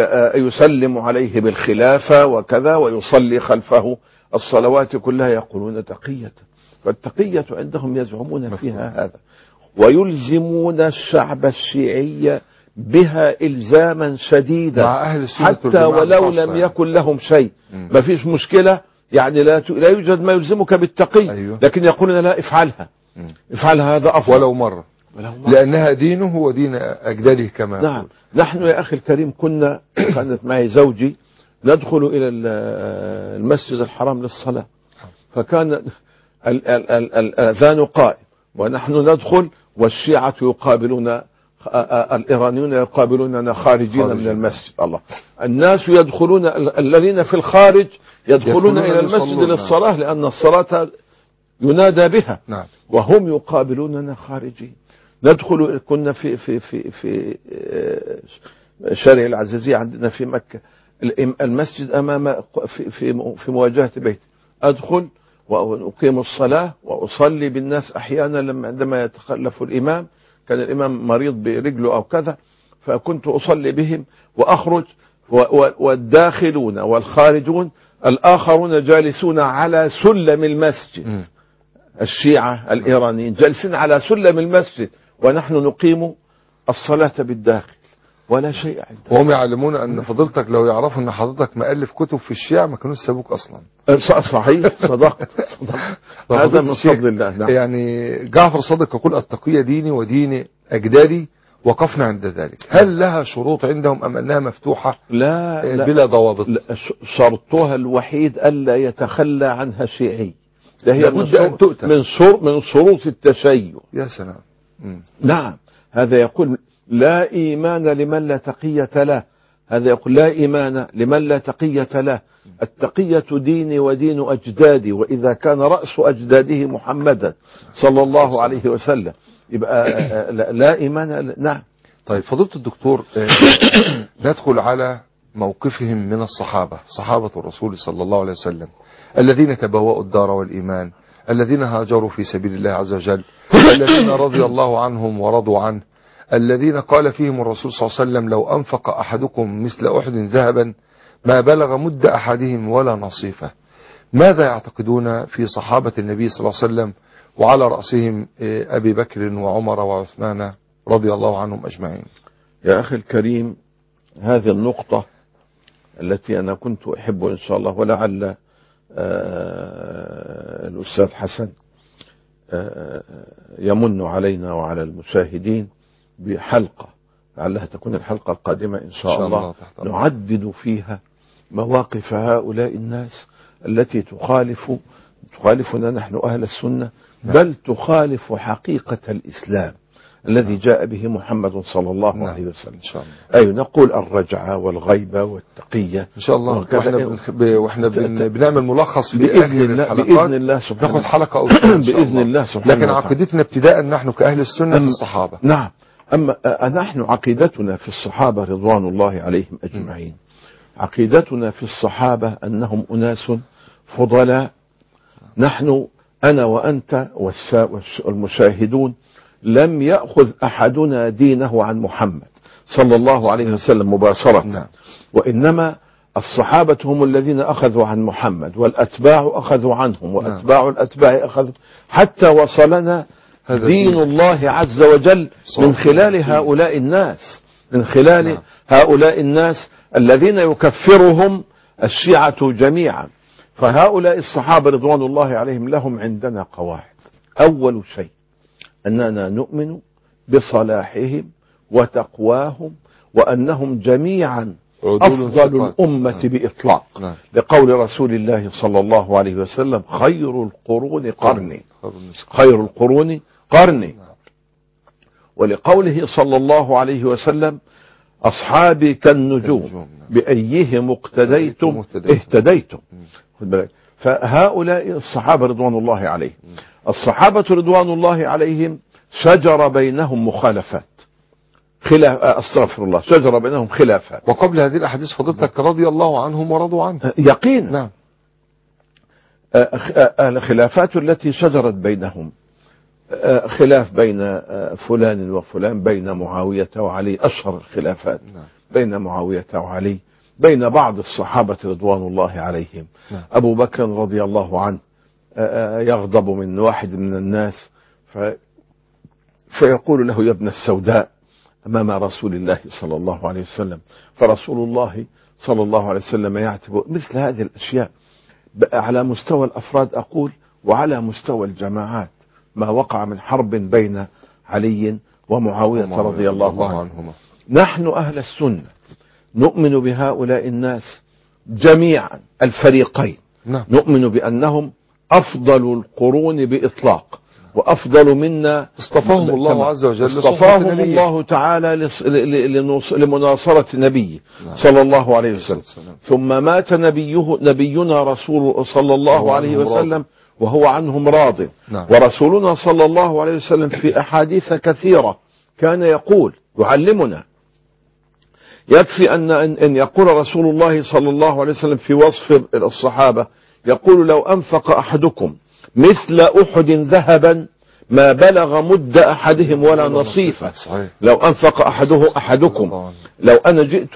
يسلم عليه بالخلافة وكذا ويصلي خلفه الصلوات كلها، يقولون تقية. فالتقية عندهم يزعمون فيها هذا، ويلزمون الشعب الشيعي بها إلزاما شديدا مع أهل السنة حتى ولو لم يكن لهم شيء. ما فيش مشكلة يعني، لا لا يوجد ما يلزمك بالتقي، أيوه. لكن يقولون لا افعلها، افعلها هذا أفضل ولو مرة، ولو مرة، لأنها دينه ودين أجداده كما نعم يقول. نحن يا أخي الكريم كنا كانت معي زوجي ندخل إلى المسجد الحرام للصلاة، فكان الأذان قائم ونحن ندخل والشيعة يقابلون، الإيرانيون يقابلوننا خارجين من المسجد. الله، الناس يدخلون، الذين في الخارج يدخلون إلى المسجد للصلاة لأن الصلاة ينادى بها، نعم. وهم يقابلوننا خارجين. ندخل، كنا في في في في شارع العزيزية عندنا في مكة، المسجد أمام في في في مواجهة بيت، أدخل وأقيم الصلاة وأصلي بالناس أحيانا لما عندما يتخلف الإمام، كان الإمام مريض برجله أو كذا، فكنت أصلي بهم وأخرج، والداخلون والخارجون الآخرون جالسون على سلم المسجد. الشيعة الإيرانيين جالسين على سلم المسجد ونحن نقيم الصلاة بالداخل ولا شيء عندنا. وهم يعلمون أن فضيلتك لو يعرفوا أن حضرتك مؤلف كتب في الشيعة ما كانوش سابوك أصلا. صحيح، صدقت صدقت. هذا من فضل الله. نعم. يعني جعفر صادق يقول التقية ديني ودين أجدادي، وقفنا عند ذلك. هل لها شروط عندهم أم أنها مفتوحة لا, لا بلا ضوابط؟ لا، شرطها الوحيد ألا يتخلى عنها شيعي، ده هي من, من, شر من شروط التشيع. يا سلام. مم. نعم، هذا يقول لا إيمان لمن لا تقية له، هذا يقول لا إيمان لمن لا تقية له. التقية ديني ودين أجدادي، وإذا كان رأس أجداده محمدا صلى الله عليه وسلم يبقى لا إيمان. نعم. طيب فضيلة الدكتور، ندخل على موقفهم من الصحابة، صحابة الرسول صلى الله عليه وسلم الذين تبوأوا الدار والإيمان، الذين هاجروا في سبيل الله عز وجل، الذين رضي الله عنهم ورضوا عنه، الذين قال فيهم الرسول صلى الله عليه وسلم لو أنفق أحدكم مثل أحد ذهبا ما بلغ مد أحدهم ولا نصيفه. ماذا يعتقدون في صحابة النبي صلى الله عليه وسلم وعلى رأسهم أبي بكر وعمر وعثمان رضي الله عنهم أجمعين؟ يا أخي الكريم، هذه النقطة التي أنا كنت أحب إن شاء الله، ولعل الأستاذ حسن يمن علينا وعلى المشاهدين بحلقة لعلها تكون الحلقة القادمة إن شاء, إن شاء الله, الله نعدد فيها مواقف هؤلاء الناس التي تخالف تخالفنا نحن أهل السنة، بل تخالف حقيقة الإسلام الذي جاء به محمد صلى الله نعم. عليه وسلم. إن شاء الله. أي نقول الرجعة والغيبة والتقية إن شاء الله. وإحنا, بن... وإحنا بن... بنعمل ملخص في آخر الحلقات بإذن الله سبحانه ناخذ حلقة أو بإذن الله سبحانه. لكن عقيدتنا ابتداء نحن كأهل السنة في الصحابة. نعم. أما نحن عقيدتنا في الصحابة رضوان الله عليهم أجمعين، عقيدتنا في الصحابة أنهم أناس فضلاء. نحن أنا وأنت والمشاهدون لم يأخذ أحدنا دينه عن محمد صلى الله عليه وسلم مباشرة نعم. وإنما الصحابة هم الذين أخذوا عن محمد، والأتباع أخذوا عنهم، وأتباع نعم. الأتباع أخذوا، حتى وصلنا دين الله عز وجل من خلال هؤلاء الناس، من خلال نعم. هؤلاء الناس الذين يكفرهم الشيعة جميعا. فهؤلاء الصحابة رضوان الله عليهم لهم عندنا قواعد. أول شيء أننا نؤمن بصلاحهم وتقواهم، وأنهم جميعا أفضل الأمة بإطلاق، لقول رسول الله صلى الله عليه وسلم خير القرون قرني، خير القرون قرني، ولقوله صلى الله عليه وسلم أصحابي كالنجوم بأيهم اقتديتم اهتديتم. فهؤلاء الصحابة رضوان الله عليهم، الصحابة رضوان الله عليهم شجر بينهم مخالفات، خلاف استغفر الله شجر بينهم خلافات. وقبل هذه الأحاديث فضلتك رضي الله عنهم ورضوا عنه يقين نعم. الخلافات التي شجرت بينهم خلاف بين فلان وفلان، بين معاوية وعلي، أشهر الخلافات نعم. بين معاوية وعلي، بين بعض الصحابة رضوان الله عليهم نعم. أبو بكر رضي الله عنه يغضب من واحد من الناس في فيقول له يا ابن السوداء أمام رسول الله صلى الله عليه وسلم، فرسول الله صلى الله عليه وسلم يعتبر مثل هذه الأشياء على مستوى الأفراد أقول، وعلى مستوى الجماعات ما وقع من حرب بين علي ومعاوية رضي الله عنهما. نحن أهل السنة نؤمن بهؤلاء الناس جميعا الفريقين نعم. نؤمن بأنهم أفضل القرون بإطلاق، وأفضل منا اصطفاهم الله عز وجل، اصطفاهم الله تعالى لمناصرة نبيه صلى الله عليه وسلم. ثم مات نبيه نبينا رسول صلى الله عليه وسلم وهو عنهم راض نعم. ورسولنا صلى الله عليه وسلم في أحاديث كثيرة كان يقول يعلمنا، يكفي أن أن يقول رسول الله صلى الله عليه وسلم في وصف الصحابة، يقول لو أنفق أحدكم مثل أحد ذهبا ما بلغ مد أحدهم ولا نصيفه. لو أنفق أحده أحدكم لو أنا جئت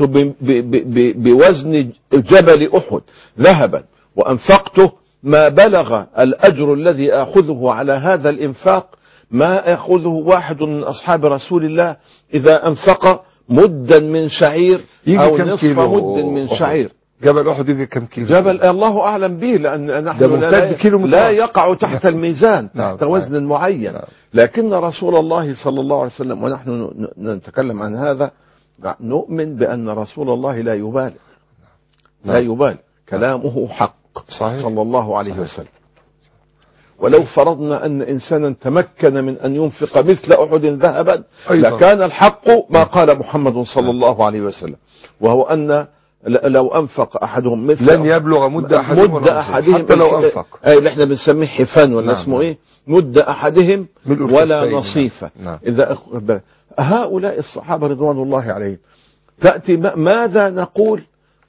بوزن جبل أحد ذهبا وأنفقته ما بلغ الأجر الذي أخذه على هذا الإنفاق ما أخذه واحد من أصحاب رسول الله إذا أنفق مدا من شعير أو نصف مد من شعير. جبل أحد يجي كم كيلو؟ جبل الله أعلم به، لأن نحن لا, لا يقع تحت الميزان تحت وزن معين، لكن رسول الله صلى الله عليه وسلم ونحن نتكلم عن هذا نؤمن بأن رسول الله لا يبالغ، لا يبالغ، كلامه حق صحيح. صلى الله عليه وسلم. ولو فرضنا أن إنسانا تمكن من أن ينفق مثل أحد ذهبا لكان الحق ما قال محمد صلى الله عليه وسلم، وهو أن لو أنفق أحدهم مثل لن يبلغ مد أحدهم, مد أحدهم حتى لو أنفق، أي اللي احنا بنسميه حفان ولا نعم. اسمه إيه مد أحدهم ولا نصيفة نعم. إذا هؤلاء الصحابة رضوان الله عليهم تأتي ماذا نقول؟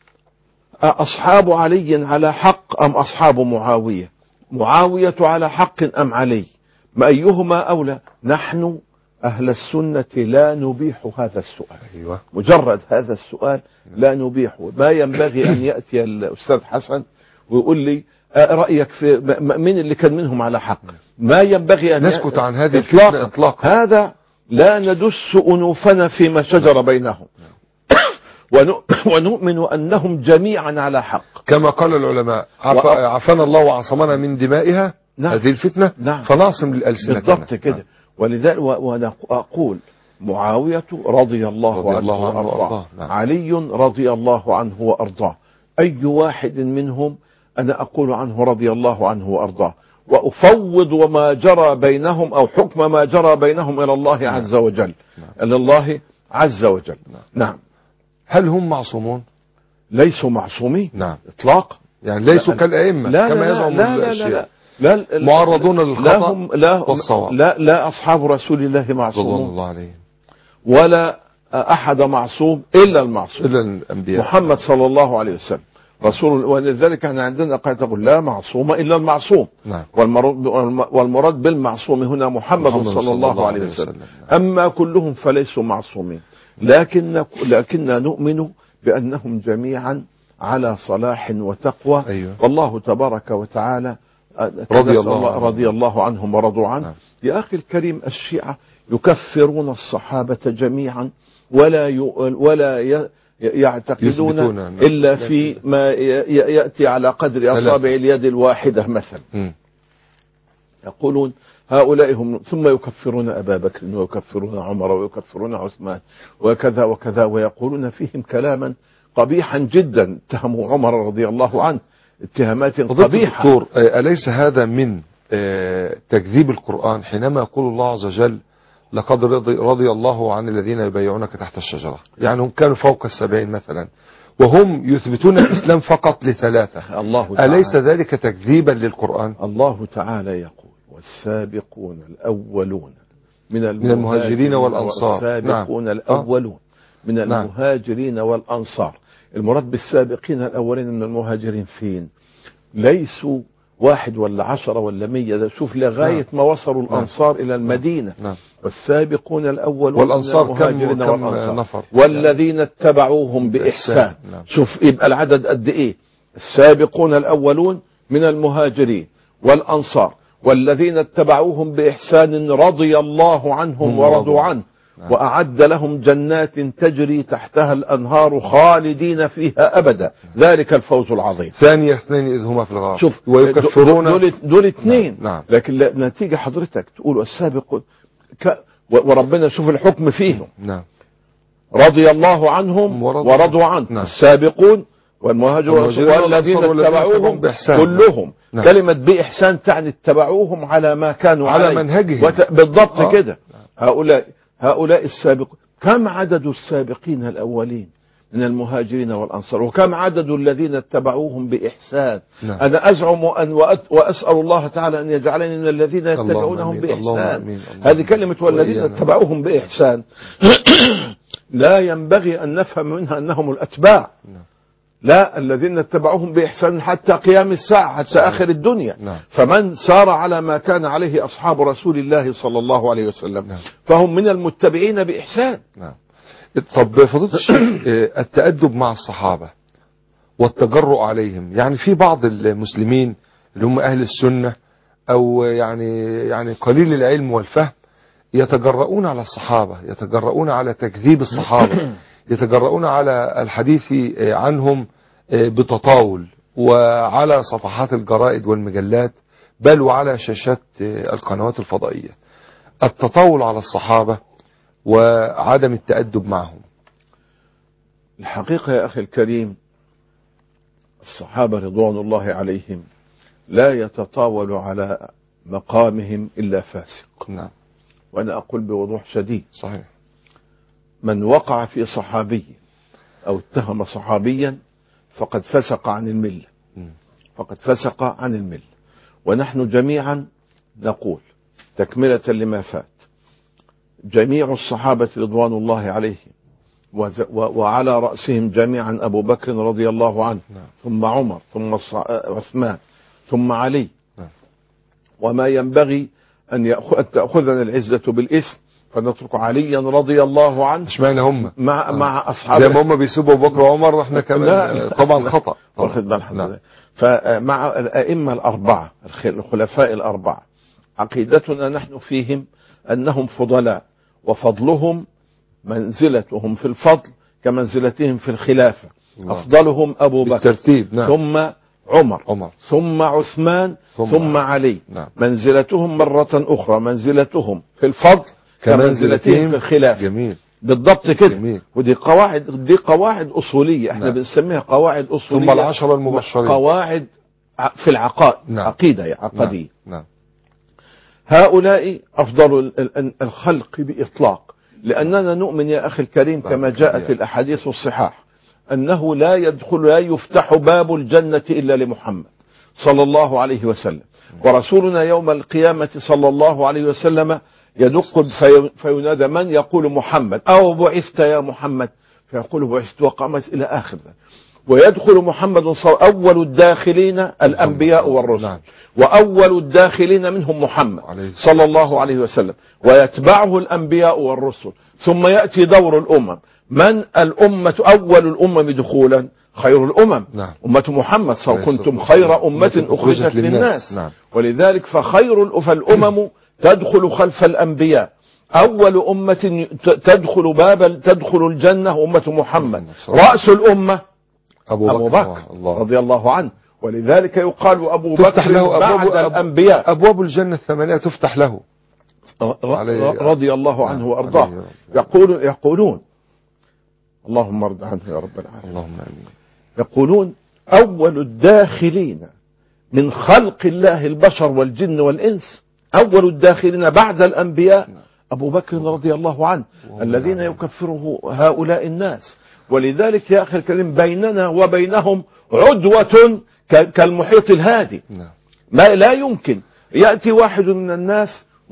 أصحاب علي على حق أم أصحاب معاوية؟ معاوية على حق أم علي؟ ما أيهما أولى؟ نحن أهل السنة لا نبيح هذا السؤال أيوة. مجرد هذا السؤال لا نبيحه. ما ينبغي أن يأتي الأستاذ حسن ويقول لي رأيك في مين اللي كان منهم على حق، ما ينبغي أن نسكت عن هذه إطلاقا. إطلاقا هذا لا ندس أنوفنا فيما شجر بينهم ونؤمن أنهم جميعا على حق كما قال العلماء عفانا الله وعصمنا من دمائها نعم. هذه الفتنة نعم. فنعصم لألسنتنا بالضبط كده نعم. ولذلك وأنا أقول معاوية رضي الله رضي عنه الله عنه وأرضاه، وأرضاه. نعم. علي رضي الله عنه وأرضاه. أي واحد منهم أنا أقول عنه رضي الله عنه وأرضاه، وأفوض وما جرى بينهم أو حكم ما جرى بينهم إلى الله نعم. عز وجل. نعم. إلى الله عز وجل. نعم. نعم. هل هم معصومون؟ ليسوا معصومين. نعم. إطلاقا. يعني ليسوا لا كالأئمة لا كما لا يزعم لا لا الشيعة. لا لا لا معرضون للخطأ لا هم لا والصواب. لا لا أصحاب رسول الله رضوان معصومون، الله عليهم، ولا أحد معصوم إلا المعصوم إلا الأنبياء محمد صلى الله عليه وسلم رسول. ولذلك احنا عندنا قاعدة تقول لا معصوم إلا المعصوم. نعم. والمراد بالمعصوم هنا محمد, محمد صلى الله, الله عليه وسلم. وسلم. أما كلهم فليسوا معصومين، لكن لكننا نؤمن بأنهم جميعا على صلاح وتقوى. أيوة. والله تبارك وتعالى رضي الله, رضي الله عنهم ورضوا عنه. نعم. يا أخي الكريم، الشيعة يكفرون الصحابة جميعا ولا ولا يعتقدون إلا في ما يأتي على قدر أصابع اليد الواحدة مثلا. م. يقولون هؤلاء هم، ثم يكفرون أبا بكر ويكفرون عمر ويكفرون عثمان وكذا وكذا، ويقولون فيهم كلاما قبيحا جدا. اتهموا عمر رضي الله عنه اتهامات قبيحة. دكتور، أليس هذا من تكذيب القرآن حينما يقول الله عز وجل لقد رضي, رضي الله عن الذين يبايعونك تحت الشجرة؟ يعني هم كانوا فوق السبعين مثلا، وهم يثبتون الإسلام فقط لثلاثة. الله تعالى. أليس ذلك تكذيبا للقرآن؟ الله تعالى يقول والسابقون الأولون من المهاجرين, المهاجرين والأنصار. والسابقون نعم. الأولون من المهاجرين نعم. والأنصار. المراد بالسابقين الأولين من المهاجرين فين؟ ليسوا واحد ولا عشرة ولا مية، شوف لغاية نعم. ما وصلوا الأنصار نعم. إلى المدينة. نعم. والسابقون الأولون والأنصار من المهاجرين كم والأنصار نفر؟ والذين اتبعوهم بإحسان. نعم. شوف يبقى العدد قد إيه؟ السابقون الأولون من المهاجرين والأنصار والذين اتبعوهم بإحسان رضي الله عنهم ورضوا عنه. نعم. وأعد لهم جنات تجري تحتها الأنهار خالدين فيها أبدا. ذلك الفوز العظيم. ثانية اثنين إذ هما في الغار. شوف ويكفرون دول, دول اثنين. نعم. لكن نتيجة حضرتك تقول السابقون ك... وربنا شوف الحكم فيهم. نعم. رضي الله عنهم ورضوا, ورضوا عنه. نعم. السابقون والمهاجرون والذين اتبعوهم كلهم. نعم. كلمة بإحسان تعني اتبعوهم على ما كانوا على عليه منهجهم. وت... بالضبط آه. كده. هؤلاء هؤلاء السابقون. كم عدد السابقين الأولين من المهاجرين والأنصار، وكم عدد الذين اتبعوهم بإحسان؟ نعم. أنا أزعم أن وأسأل الله تعالى أن يجعلني من الذين يتبعونهم بإحسان. هذه كلمة والذين اتبعوهم بإحسان لا ينبغي أن نفهم منها أنهم الأتباع. نعم. لا، الذين اتبعوهم بإحسان حتى قيام الساعة، حتى صحيح. آخر الدنيا. نعم. فمن سار على ما كان عليه أصحاب رسول الله صلى الله عليه وسلم. نعم. فهم من المتبعين بإحسان. نعم. طب فضيلة الشيخ، التأدب مع الصحابة والتجرؤ عليهم، يعني في بعض المسلمين اللي هم أهل السنة أو يعني يعني قليل العلم والفهم يتجرؤون على الصحابة، يتجرؤون على تكذيب الصحابة، يتجرؤون على الحديث عنهم بتطاول وعلى صفحات الجرائد والمجلات، بل وعلى شاشات القنوات الفضائية. التطاول على الصحابة وعدم التأدب معهم. الحقيقة يا أخي الكريم، الصحابة رضوان الله عليهم لا يتطاول على مقامهم إلا فاسق. نعم. وأنا أقول بوضوح شديد. صحيح. من وقع في صحابي أو اتهم صحابيا فقد فسق عن الملة. فقد فسق عن الملة. ونحن جميعا نقول تكملة لما فات، جميع الصحابة رضوان الله عليهم وعلى رأسهم جميعا أبو بكر رضي الله عنه. نعم. ثم عمر ثم عثمان ثم علي. نعم. وما ينبغي أن تأخذنا العزة بالإثم فنترك عليا رضي الله عنه. اشمعنى هم مع, آه. مع أصحابه زي ما هم بيسبوا أبو بكر وعمر احنا كمان طبعا خطأ. واخد بال حضرتك. فمع الأئمة الأربعة الخلفاء الأربعة عقيدتنا نحن فيهم أنهم فضلاء، وفضلهم منزلتهم في الفضل كمنزلتهم في الخلافة. نعم. أفضلهم أبو بكر بالترتيب. نعم. ثم عمر, عمر ثم عثمان ثم, ثم علي. نعم. منزلتهم مرة أخرى منزلتهم في الفضل كمنزلتهم في الخلاف. جميل. بالضبط كده. جميل. ودي قواعد دي قواعد أصولية احنا نعم. بنسميها قواعد أصولية. ثم العشرة المبشرين قواعد في العقائد. نعم. عقيدة عقدية. نعم. نعم. هؤلاء أفضل الخلق بإطلاق، لأننا نؤمن يا أخي الكريم كما جاءت في الأحاديث الصحاح أنه لا يدخل لا يفتح باب الجنة إلا لمحمد صلى الله عليه وسلم. ورسولنا يوم القيامة صلى الله عليه وسلم يدق في فينادى من؟ يقول محمد. أو بعثت يا محمد؟ فيقول بعثت وقامت إلى آخر ذلك. ويدخل محمد صلى أول الداخلين الأنبياء والرسل. نعم. وأول الداخلين منهم محمد صلى الله عليه وسلم، ويتبعه الأنبياء والرسل، ثم يأتي دور الأمم. من الأمة أول الأمم دخولا؟ خير الأمم. نعم. أمة محمد صلى الله عليه وسلم كنتم خير أمة أخرجت للناس. نعم. ولذلك فخير فالأمم تدخل خلف الأنبياء. أول أمة تدخل باب تدخل الجنة أمة محمد. رأس الأمة أبو, أبو بكر, بكر الله. رضي الله عنه. ولذلك يقال أبو بكر له بعد أبواب الأنبياء. أبواب الجنة الثمانية تفتح له رضي الله عنه وأرضاه. يقول يقولون اللهم ارض عنه يا رب العالمين. اللهم آمين. يقولون أول الداخلين من خلق الله البشر والجن والإنس، أول الداخلين بعد الأنبياء أبو بكر رضي الله عنه، الذين يكفره هؤلاء الناس. ولذلك يا أخي الكريم بيننا وبينهم عدوة كالمحيط الهادي. ما لا يمكن يأتي واحد من الناس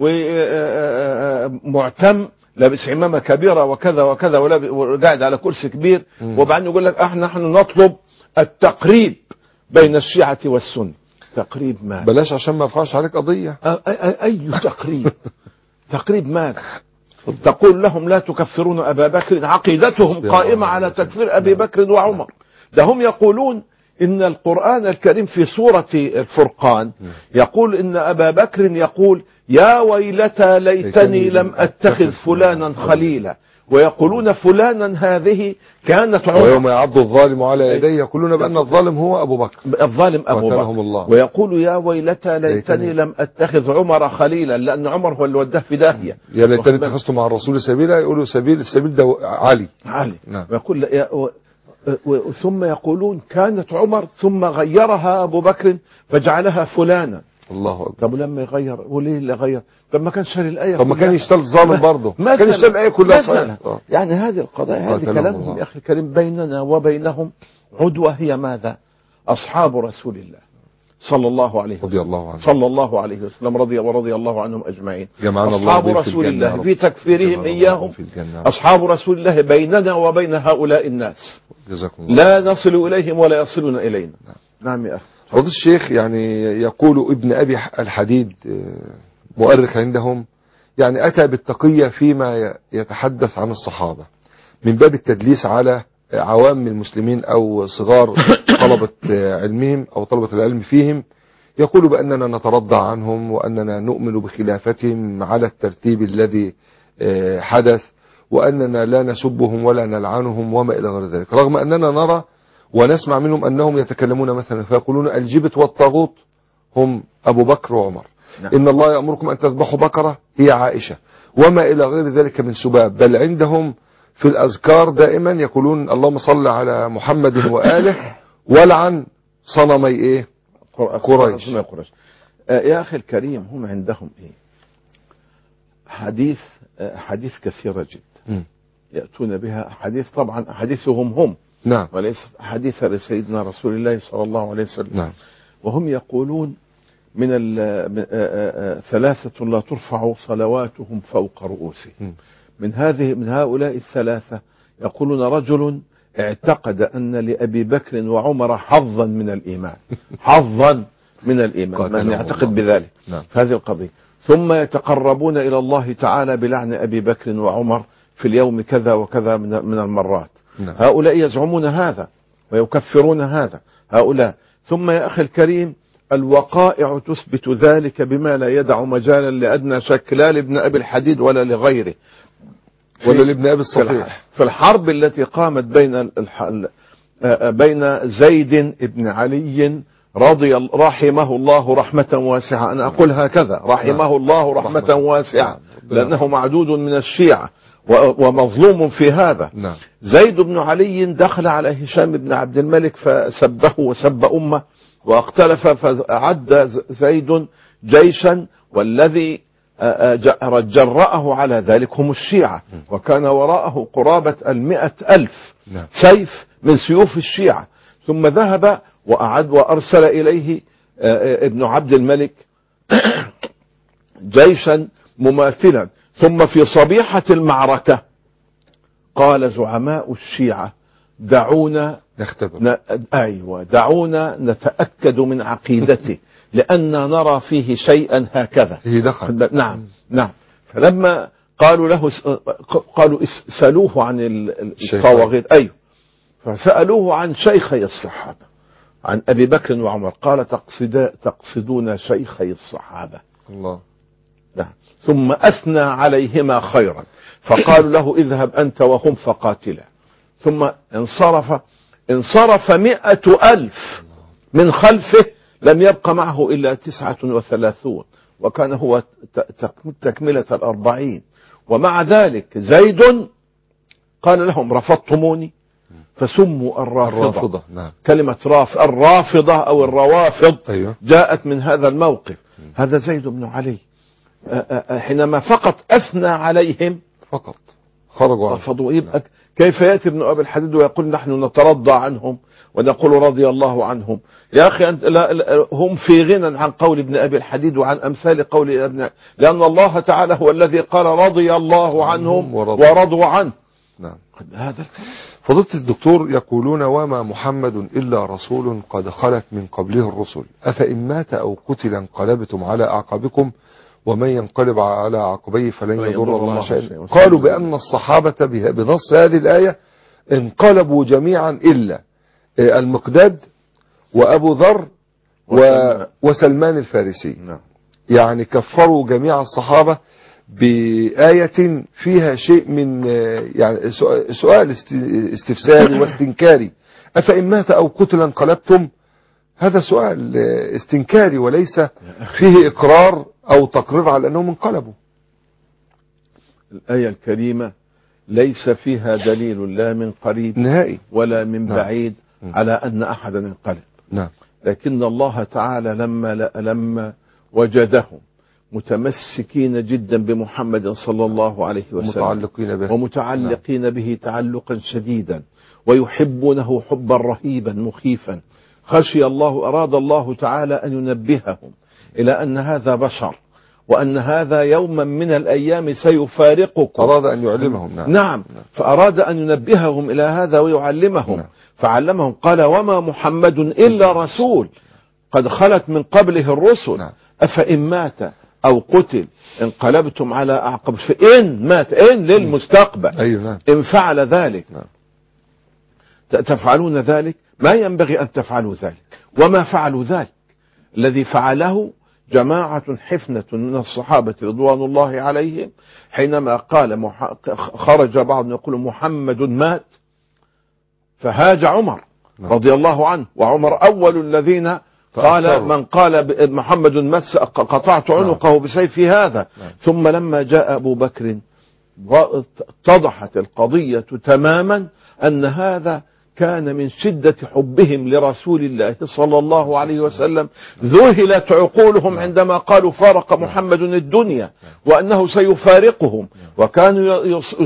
ومعتم لابس عمامة كبيرة وكذا وكذا وقاعد على كرسي كبير، وبعدين يقول لك احنا نحن نطلب التقريب بين الشيعة والسنة. تقريب ماذا؟ بلاش عشان ما يرفعش عليك قضية. أي تقريب؟ تقريب ماذا؟ تقول لهم لا تكفرون أبا بكر، عقيدتهم قائمة على تكفير أبي بكر وعمر. ده هم يقولون إن القرآن الكريم في سورة الفرقان يقول إن أبا بكر يقول يا ويلتى ليتني لم أتخذ فلانا خليلا، ويقولون فلانا هذه كانت عمر. ويوم يعض الظالم على يديه يقولون بأن الظالم هو أبو بكر. الظالم أبو بكر. الله. ويقول يا ويلتى ليتني لم أتخذ عمر خليلا، لأن عمر هو اللي وداه في داهية. يا ليتني اتخذت مع الرسول سبيلا، يقولوا سبيل السبيل ده علي. علي. نعم. ويقول يا و... ثم يقولون كانت عمر ثم غيرها أبو بكر فجعلها فلانا. الله أكبر. طب لما يغير وليه اللي غير؟ طب ما كان شال الآية، طب ما كان يشتغل ظالم برضه، كان يشتغل الآية كلها صحيح. يعني هذه القضايا هذه كلامهم يا أخي الكريم بيننا وبينهم عدوة. هي ماذا؟ أصحاب رسول الله صلى الله عليه وسلم. رضي الله عنه. صلى الله عليه وسلم رضي ورضي الله عنهم أجمعين. جمعنا أصحاب الله رسول الله في تكفيرهم إياهم. أصحاب رسول الله بيننا وبين هؤلاء الناس. جزاكم الله. لا نصل إليهم ولا يصلون إلينا. نعم يا أخي. فضيلة الشيخ، يعني يقول ابن أبي الحديد مؤرخ عندهم، يعني أتى بالتقية فيما يتحدث عن الصحابة من باب التدليس على عوام المسلمين أو صغار طلبة علمهم أو طلبة العلم فيهم. يقول بأننا نترضى عنهم وأننا نؤمن بخلافتهم على الترتيب الذي حدث، وأننا لا نسبهم ولا نلعنهم وما إلى غير ذلك، رغم أننا نرى ونسمع منهم أنهم يتكلمون مثلا فيقولون الجبت والطاغوت هم أبو بكر وعمر. نعم. إن الله يأمركم أن تذبحوا بقرة هي عائشة، وما إلى غير ذلك من سباب. بل عندهم في الأذكار دائما يقولون اللهم صل على محمد وآله ولعن صنمي إيه؟ قريش. قريش. آه يا أخي الكريم هم عندهم إيه؟ حديث آه حديث كثيرة جدا م. يأتون بها حديث، طبعا حديثهم هم. نعم. وليس حديث لسيدنا رسول الله صلى الله عليه وسلم. نعم. وهم يقولون من ثلاثة لا ترفع صلواتهم فوق رؤوسهم. من هذه من هؤلاء الثلاثة يقولون رجل اعتقد أن لأبي بكر وعمر حظا من الإيمان. حظا من الإيمان، من يعتقد بذلك. نعم. هذه القضية. ثم يتقربون إلى الله تعالى بلعن أبي بكر وعمر في اليوم كذا وكذا من المرات. نعم. هؤلاء يزعمون هذا ويكفرون هذا هؤلاء. ثم يا أخي الكريم الوقائع تثبت ذلك بما لا يدع مجالا لأدنى شك، لا لابن أبي الحديد ولا لغيره ولا لابن أبي الصفيح. في الحرب التي قامت بين بين زيد بن علي رضي رحمه الله رحمة واسعة، أنا أقول هكذا رحمه الله رحمة واسعة، لأنه معدود من الشيعة ومظلوم في هذا. نعم. زيد بن علي دخل على هشام بن عبد الملك فسبه وسب أمه واختلف، فعد زيد جيشا، والذي جرأه على ذلك هم الشيعة، وكان وراءه قرابة المئة ألف سيف من سيوف الشيعة. ثم ذهب وأعد وأرسل إليه ابن عبد الملك جيشا مماثلا. ثم في صبيحة المعركة قال زعماء الشيعة دعونا نختبر ن... أيوة دعونا نتأكد من عقيدته لأننا نرى فيه شيئا هكذا. فيه دخل. نعم نعم. فلما قالوا له قالوا سألوه عن الطواغيت، أيوة، فسألوه عن شيخي الصحابة، عن أبي بكر وعمر، قال تقصد تقصدون شيخي الصحابة. الله. نعم. ثم أثنى عليهما خيرا، فقالوا له اذهب أنت وهم فقاتلا. ثم انصرف انصرف مئة ألف من خلفه، لم يبق معه إلا تسعة وثلاثون، وكان هو تكملة الأربعين. ومع ذلك زيد قال لهم رفضتموني فسموا الرافضة, الرافضة. نعم. كلمة راف الرافضة أو الروافض أيوه. جاءت من هذا الموقف. هذا زيد بن علي حينما فقط أثنى عليهم فقط خرجوا رفضوا. يبقى كيف يأتي ابن أبي الحديد ويقول نحن نترضى عنهم ونقول رضي الله عنهم؟ يا أخي أنت لا لا هم في غنى عن قول ابن أبي الحديد وعن أمثال قول ابن، لأن الله تعالى هو الذي قال رضي الله عنهم ورضوا, ورضوا عنه. نعم. هذا فضيلة الدكتور يقولون وما محمد إلا رسول قد خلت من قبله الرسل أفإن مات أو قتل انقلبتم على أعقابكم ومن ينقلب على عقبيه فلن يضر الله شيئا. قالوا بأن الصحابة بنص هذه الآية انقلبوا جميعا إلا المقداد وأبو ذر وسلمان الفارسي. يعني كفروا جميع الصحابة بآية فيها شيء من يعني سؤال استفساري واستنكاري. أفإن مات أو قتل انقلبتم، هذا سؤال استنكاري وليس فيه إقرار أو تقرير على أنهم انقلبوا. الآية الكريمة ليس فيها دليل لا من قريب نهائي ولا من نعم. بعيد على أن أحدا انقلب. نعم. لكن الله تعالى لما لما وجدهم متمسكين جدا بمحمد صلى الله عليه وسلم متعلقين به. ومتعلقين نعم. به تعلقا شديدا ويحبونه حبا رهيبا مخيفا، خشي الله أراد الله تعالى أن ينبههم إلى أن هذا بشر وأن هذا يوما من الأيام سيفارقكم. أراد أن يعلمهم. نعم. نعم. فأراد أن ينبههم إلى هذا ويعلمهم. نعم. فعلمهم قال وما محمد إلا رسول قد خلت من قبله الرسل. نعم. أفإن مات أو قتل انقلبتم على أعقب. فإن مات إن للمستقبل. أيوة. نعم. إن فعل ذلك. نعم. تفعلون ذلك ما ينبغي أن تفعلوا ذلك وما فعلوا ذلك. الذي فعله جماعة حفنة من الصحابة رضوان الله عليهم حينما قال مح... خرج بعض يقول محمد مات فهاج عمر رضي الله عنه، وعمر أول الذين قال من قال محمد مات قطعت عنقه بسيفي هذا. ثم لما جاء أبو بكر اتضحت القضية تماما أن هذا كان من شدة حبهم لرسول الله صلى الله عليه وسلم ذهلت عقولهم عندما قالوا فارق محمد الدنيا وأنه سيفارقهم، وكانوا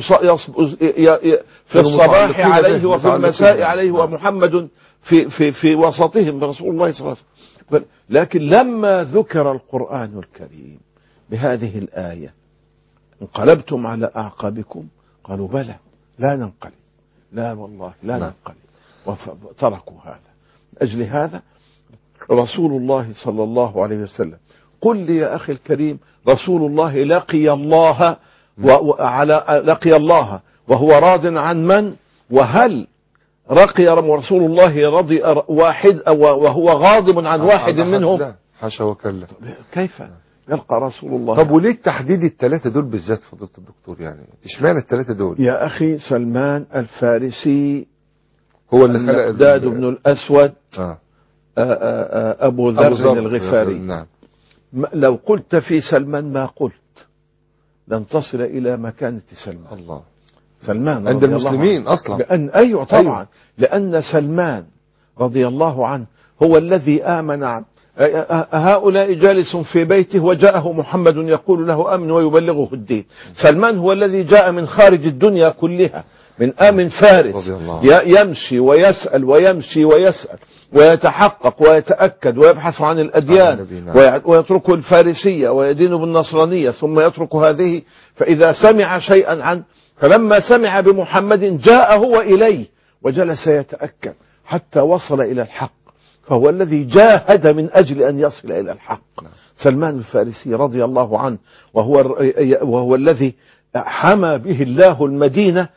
في الصباح عليه وفي المساء عليه ومحمد في, في, في وسطهم رسول الله صلى الله عليه وسلم. لكن لما ذكر القرآن الكريم بهذه الآية انقلبتم على أعقابكم قالوا بلى لا ننقلب، لا والله لا ننقلب، وتركوا هذا. أجل هذا رسول الله صلى الله عليه وسلم قل لي يا أخي الكريم رسول الله لقي الله وعلى لقي الله وهو راض عن من؟ وهل رقي رسول الله رضي واحد وهو غاضب عن واحد منهم؟ حاشا وكلا. كيف يلقى رسول الله؟ طب وليه تحديد الثلاثة دول بالذات فضيلة الدكتور؟ يعني اشمعنى الثلاثة دول؟ يا أخي سلمان الفارسي هو اللي خلق المقداد بن الأسود آه. أبو ذر الغفاري. نعم. لو قلت في سلمان ما قلت، لن تصل إلى مكانة سلمان. الله. سلمان عند المسلمين أصلا. لأن أيوة طبعا أيوة. لأن سلمان رضي الله عنه هو الذي آمن عن هؤلاء جالس في بيته وجاءه محمد يقول له آمن ويبلغه الدين. سلمان هو الذي جاء من خارج الدنيا كلها، من آمن فارس، يمشي ويسأل ويمشي ويسأل ويتحقق ويتأكد ويبحث عن الأديان ويترك الفارسية ويدين بالنصرانية ثم يترك هذه. فإذا سمع شيئا عن فلما سمع بمحمد جاء هو إليه وجلس يتأكد حتى وصل إلى الحق، فهو الذي جاهد من أجل أن يصل إلى الحق. سلمان الفارسي رضي الله عنه وهو, وهو الذي حمى به الله المدينة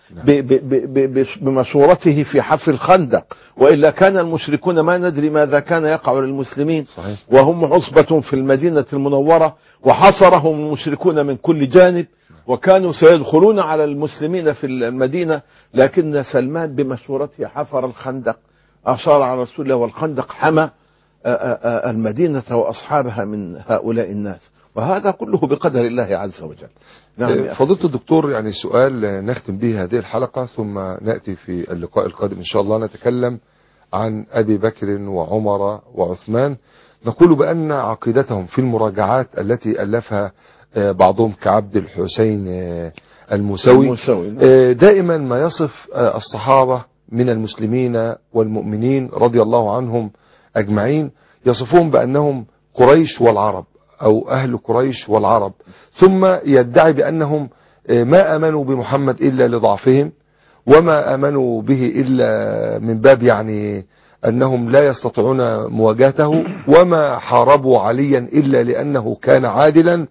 بمشورته في حفر الخندق، وإلا كان المشركون ما ندري ماذا كان يقع للمسلمين. صحيح. وهم عصبة في المدينة المنورة وحصرهم المشركون من كل جانب وكانوا سيدخلون على المسلمين في المدينة، لكن سلمان بمشورته حفر الخندق، أشار على رسول الله والخندق حمى المدينة وأصحابها من هؤلاء الناس، وهذا كله بقدر الله عز وجل. نعم. فضيلة الدكتور، يعني سؤال نختم به هذه الحلقة ثم نأتي في اللقاء القادم إن شاء الله نتكلم عن أبي بكر وعمر وعثمان. نقول بأن عقيدتهم في المراجعات التي ألفها بعضهم كعبد الحسين الموسوي دائما ما يصف الصحابة من المسلمين والمؤمنين رضي الله عنهم أجمعين، يصفون بأنهم قريش والعرب أو أهل قريش والعرب، ثم يدعي بأنهم ما آمنوا بمحمد إلا لضعفهم وما آمنوا به إلا من باب يعني أنهم لا يستطيعون مواجهته، وما حاربوا عليا إلا لأنه كان عادلا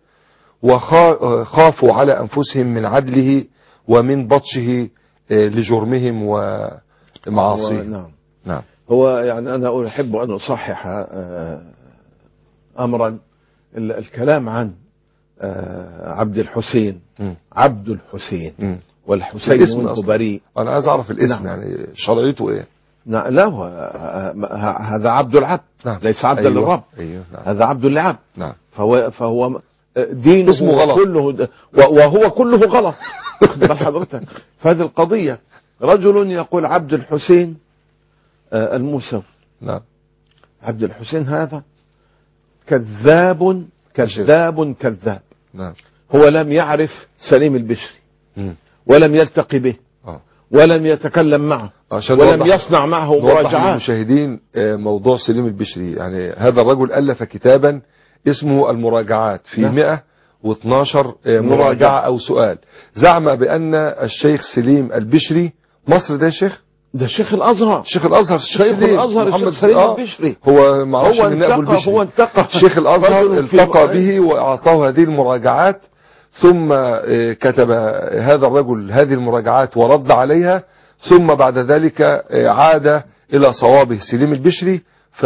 وخافوا على أنفسهم من عدله ومن بطشه لجرمهم ومعاصيهم. نعم. نعم. هو يعني أنا أحب أن أصحح أمرا، الكلام عن عبد الحسين م. عبد الحسين م. والحسين منه بريء. أنا عايز أعرف الاسم. نعم. يعني شرعيته إيه؟ نعم. لا هذا عبد العبد. نعم. ليس عبدا. أيوة. للرب. أيوة. نعم. هذا عبد العبد. نعم. فهو, فهو دينه اسمه غلط كله وهو كله غلط. بل حضرتك فهذه القضية رجل يقول عبد الحسين الموسوي. نعم. عبد الحسين هذا كذاب كذاب كذاب. نعم. هو لم يعرف سليم البشري م. ولم يلتقي به آه. ولم يتكلم معه ولم يصنع معه مراجعات. المشاهدين موضوع سليم البشري، يعني هذا الرجل ألف كتابا اسمه المراجعات في نعم. مئة واثناشر مراجعة أو سؤال. زعم بأن الشيخ سليم البشري مصر ده شيخ ده شيخ الأزهر شيخ الأزهر شيخ الأزهر الشيخ سليم آه البشري. هو معرفش من أبو البشري. هو انتقى شيخ الأزهر التقى به وأعطاه هذه المراجعات، ثم كتب هذا الرجل هذه المراجعات ورد عليها، ثم بعد ذلك عاد إلى صوابه سليم البشري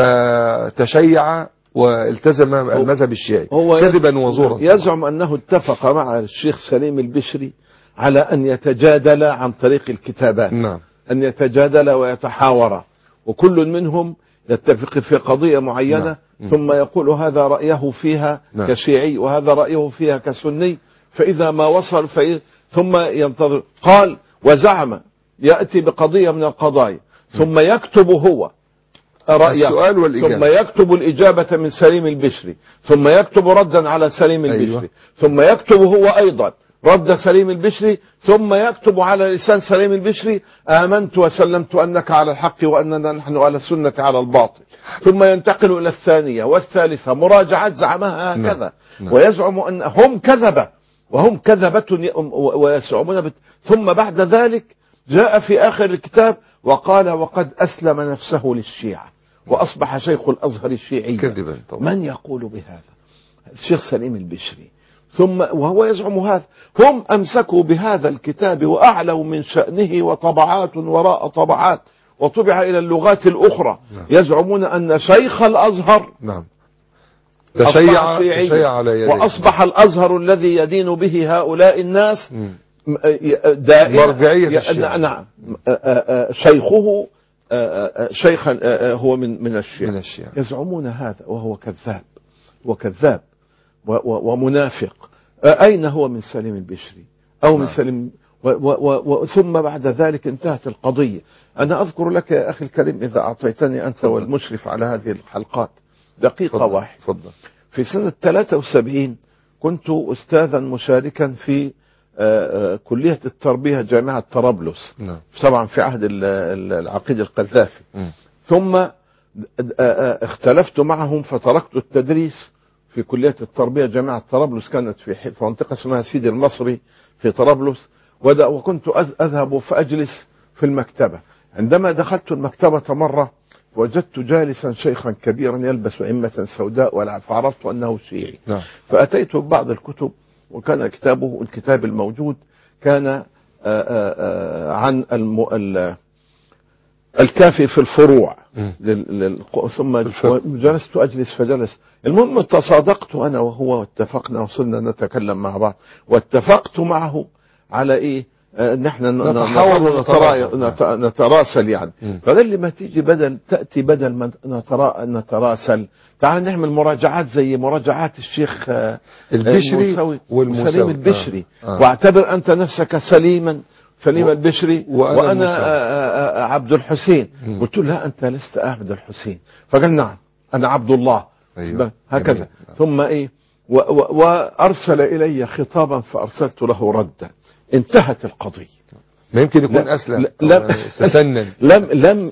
فتشيع والتزم المذهب الشيعي كذبا وزورا. يزعم أنه اتفق مع الشيخ سليم البشري على أن يتجادل عن طريق الكتابات. نعم. أن يتجادل ويتحاور، وكل منهم يتفق في قضية معينة. نعم. ثم يقول هذا رأيه فيها نعم. كشيعي وهذا رأيه فيها كسني، فإذا ما وصل في ثم ينتظر. قال وزعم يأتي بقضية من القضايا ثم يكتب هو رأيه السؤال والإجابة، ثم يكتب الإجابة من سليم البشري، ثم يكتب ردا على سليم البشري. أيوة. ثم يكتب هو أيضا رد سليم البشري، ثم يكتب على لسان سليم البشري آمنت وسلمت أنك على الحق وأننا نحن على السنة على الباطل. ثم ينتقل إلى الثانية والثالثة مراجعات زعمها هكذا. نعم. ويزعم أن هم كذبة وهم كذبة ويزعمون بت... ثم بعد ذلك جاء في آخر الكتاب وقال وقد أسلم نفسه للشيعة وأصبح شيخ الأزهر الشيعي. كذبا. من يقول بهذا؟ الشيخ سليم البشري. ثم وهو يزعم هذا. هم أمسكوا بهذا الكتاب وأعلوا من شأنه وطبعات وراء طبعات وطبع إلى اللغات الأخرى. نعم. يزعمون أن شيخ الأزهر نعم تشيع, تشيع على يديه، وأصبح الأزهر الذي يدين به هؤلاء الناس دائما. نعم. شيخه شيخا هو من من الشيعة. من الشيعة. يزعمون هذا وهو كذاب وكذاب ومنافق أين هو من سليم البشري أو من نعم. سليم و و و ثم بعد ذلك انتهت القضية. أنا أذكر لك يا أخي الكريم إذا أعطيتني أنت والمشرف على هذه الحلقات دقيقة واحدة. تفضل. في سنة ثلاثة وسبعين كنت أستاذا مشاركا في كلية التربية جامعة طرابلس، نعم. طبعا في عهد العقيد القذافي. م. ثم اختلفت معهم فتركت التدريس في كلية التربية جامعة طرابلس، كانت في في منطقة اسمها سيدي المصري في طرابلس، وكنت أذهب فأجلس في المكتبة. عندما دخلت المكتبة مرة وجدت جالسا شيخا كبيرا يلبس عمة سوداء فعرفت أنه شيعي. نعم. فأتيت ببعض الكتب وكان كتابه الكتاب الموجود كان آآ آآ عن الم... الكافي في الفروع لل... ثم جلست أجلس فجلس. المهم تصادقت أنا وهو واتفقنا وصلنا نتكلم مع بعض واتفقت معه على إيه نحن نتحاور ونتراسل يعني. فقال لي ما تيجي بدل تأتي بدل ما نترا... نتراسل تعال نعمل مراجعات زي مراجعات الشيخ البشري والمسلم البشري. آه. آه. واعتبر أنت نفسك سليما سليم و... البشري وأنا, وأنا عبد الحسين. م. قلت له لا أنت لست عبد الحسين. فقال نعم أنا عبد الله. أيوه. هكذا جميل. ثم إيه و... و... وأرسل إلي خطابا فأرسلت له ردا. انتهت القضية. ما يمكن يكون أسلم لم تسنن. لم لم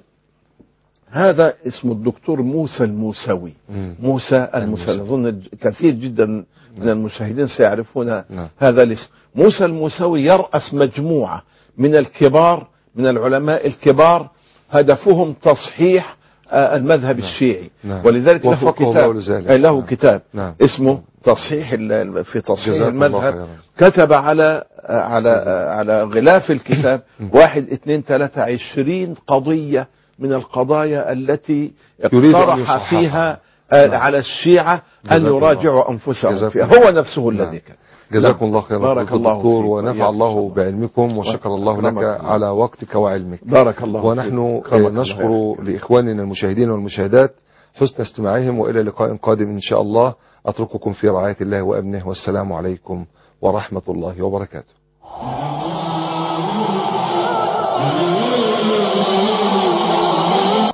هذا اسمه الدكتور موسى الموسوي. مم. موسى الموسوي أظن كثير جدا من المشاهدين سيعرفون نعم. هذا الاسم. موسى الموسوي يرأس مجموعة من الكبار من العلماء الكبار هدفهم تصحيح المذهب نعم. الشيعي نعم. ولذلك له كتاب له نعم. كتاب نعم. اسمه تصحيح في تصحيح المذهب. كتب على على على غلاف الكتاب واحد اثنين ثلاثة عشرين قضية من القضايا التي اقترح فيها نعم. على الشيعة أن يراجعوا أنفسهم فيها. هو نفسه نعم. الذي كان. جزاكم الله خيرا بارك الله دكتور ونفع الله بعلمكم وشكر الله لك الله. على وقتك وعلمك. بارك الله ونحن نشكر لإخواننا المشاهدين والمشاهدات حسن استماعهم، وإلى لقاء قادم إن شاء الله. أترككم في رعاية الله وأمنه، والسلام عليكم ورحمة الله وبركاته.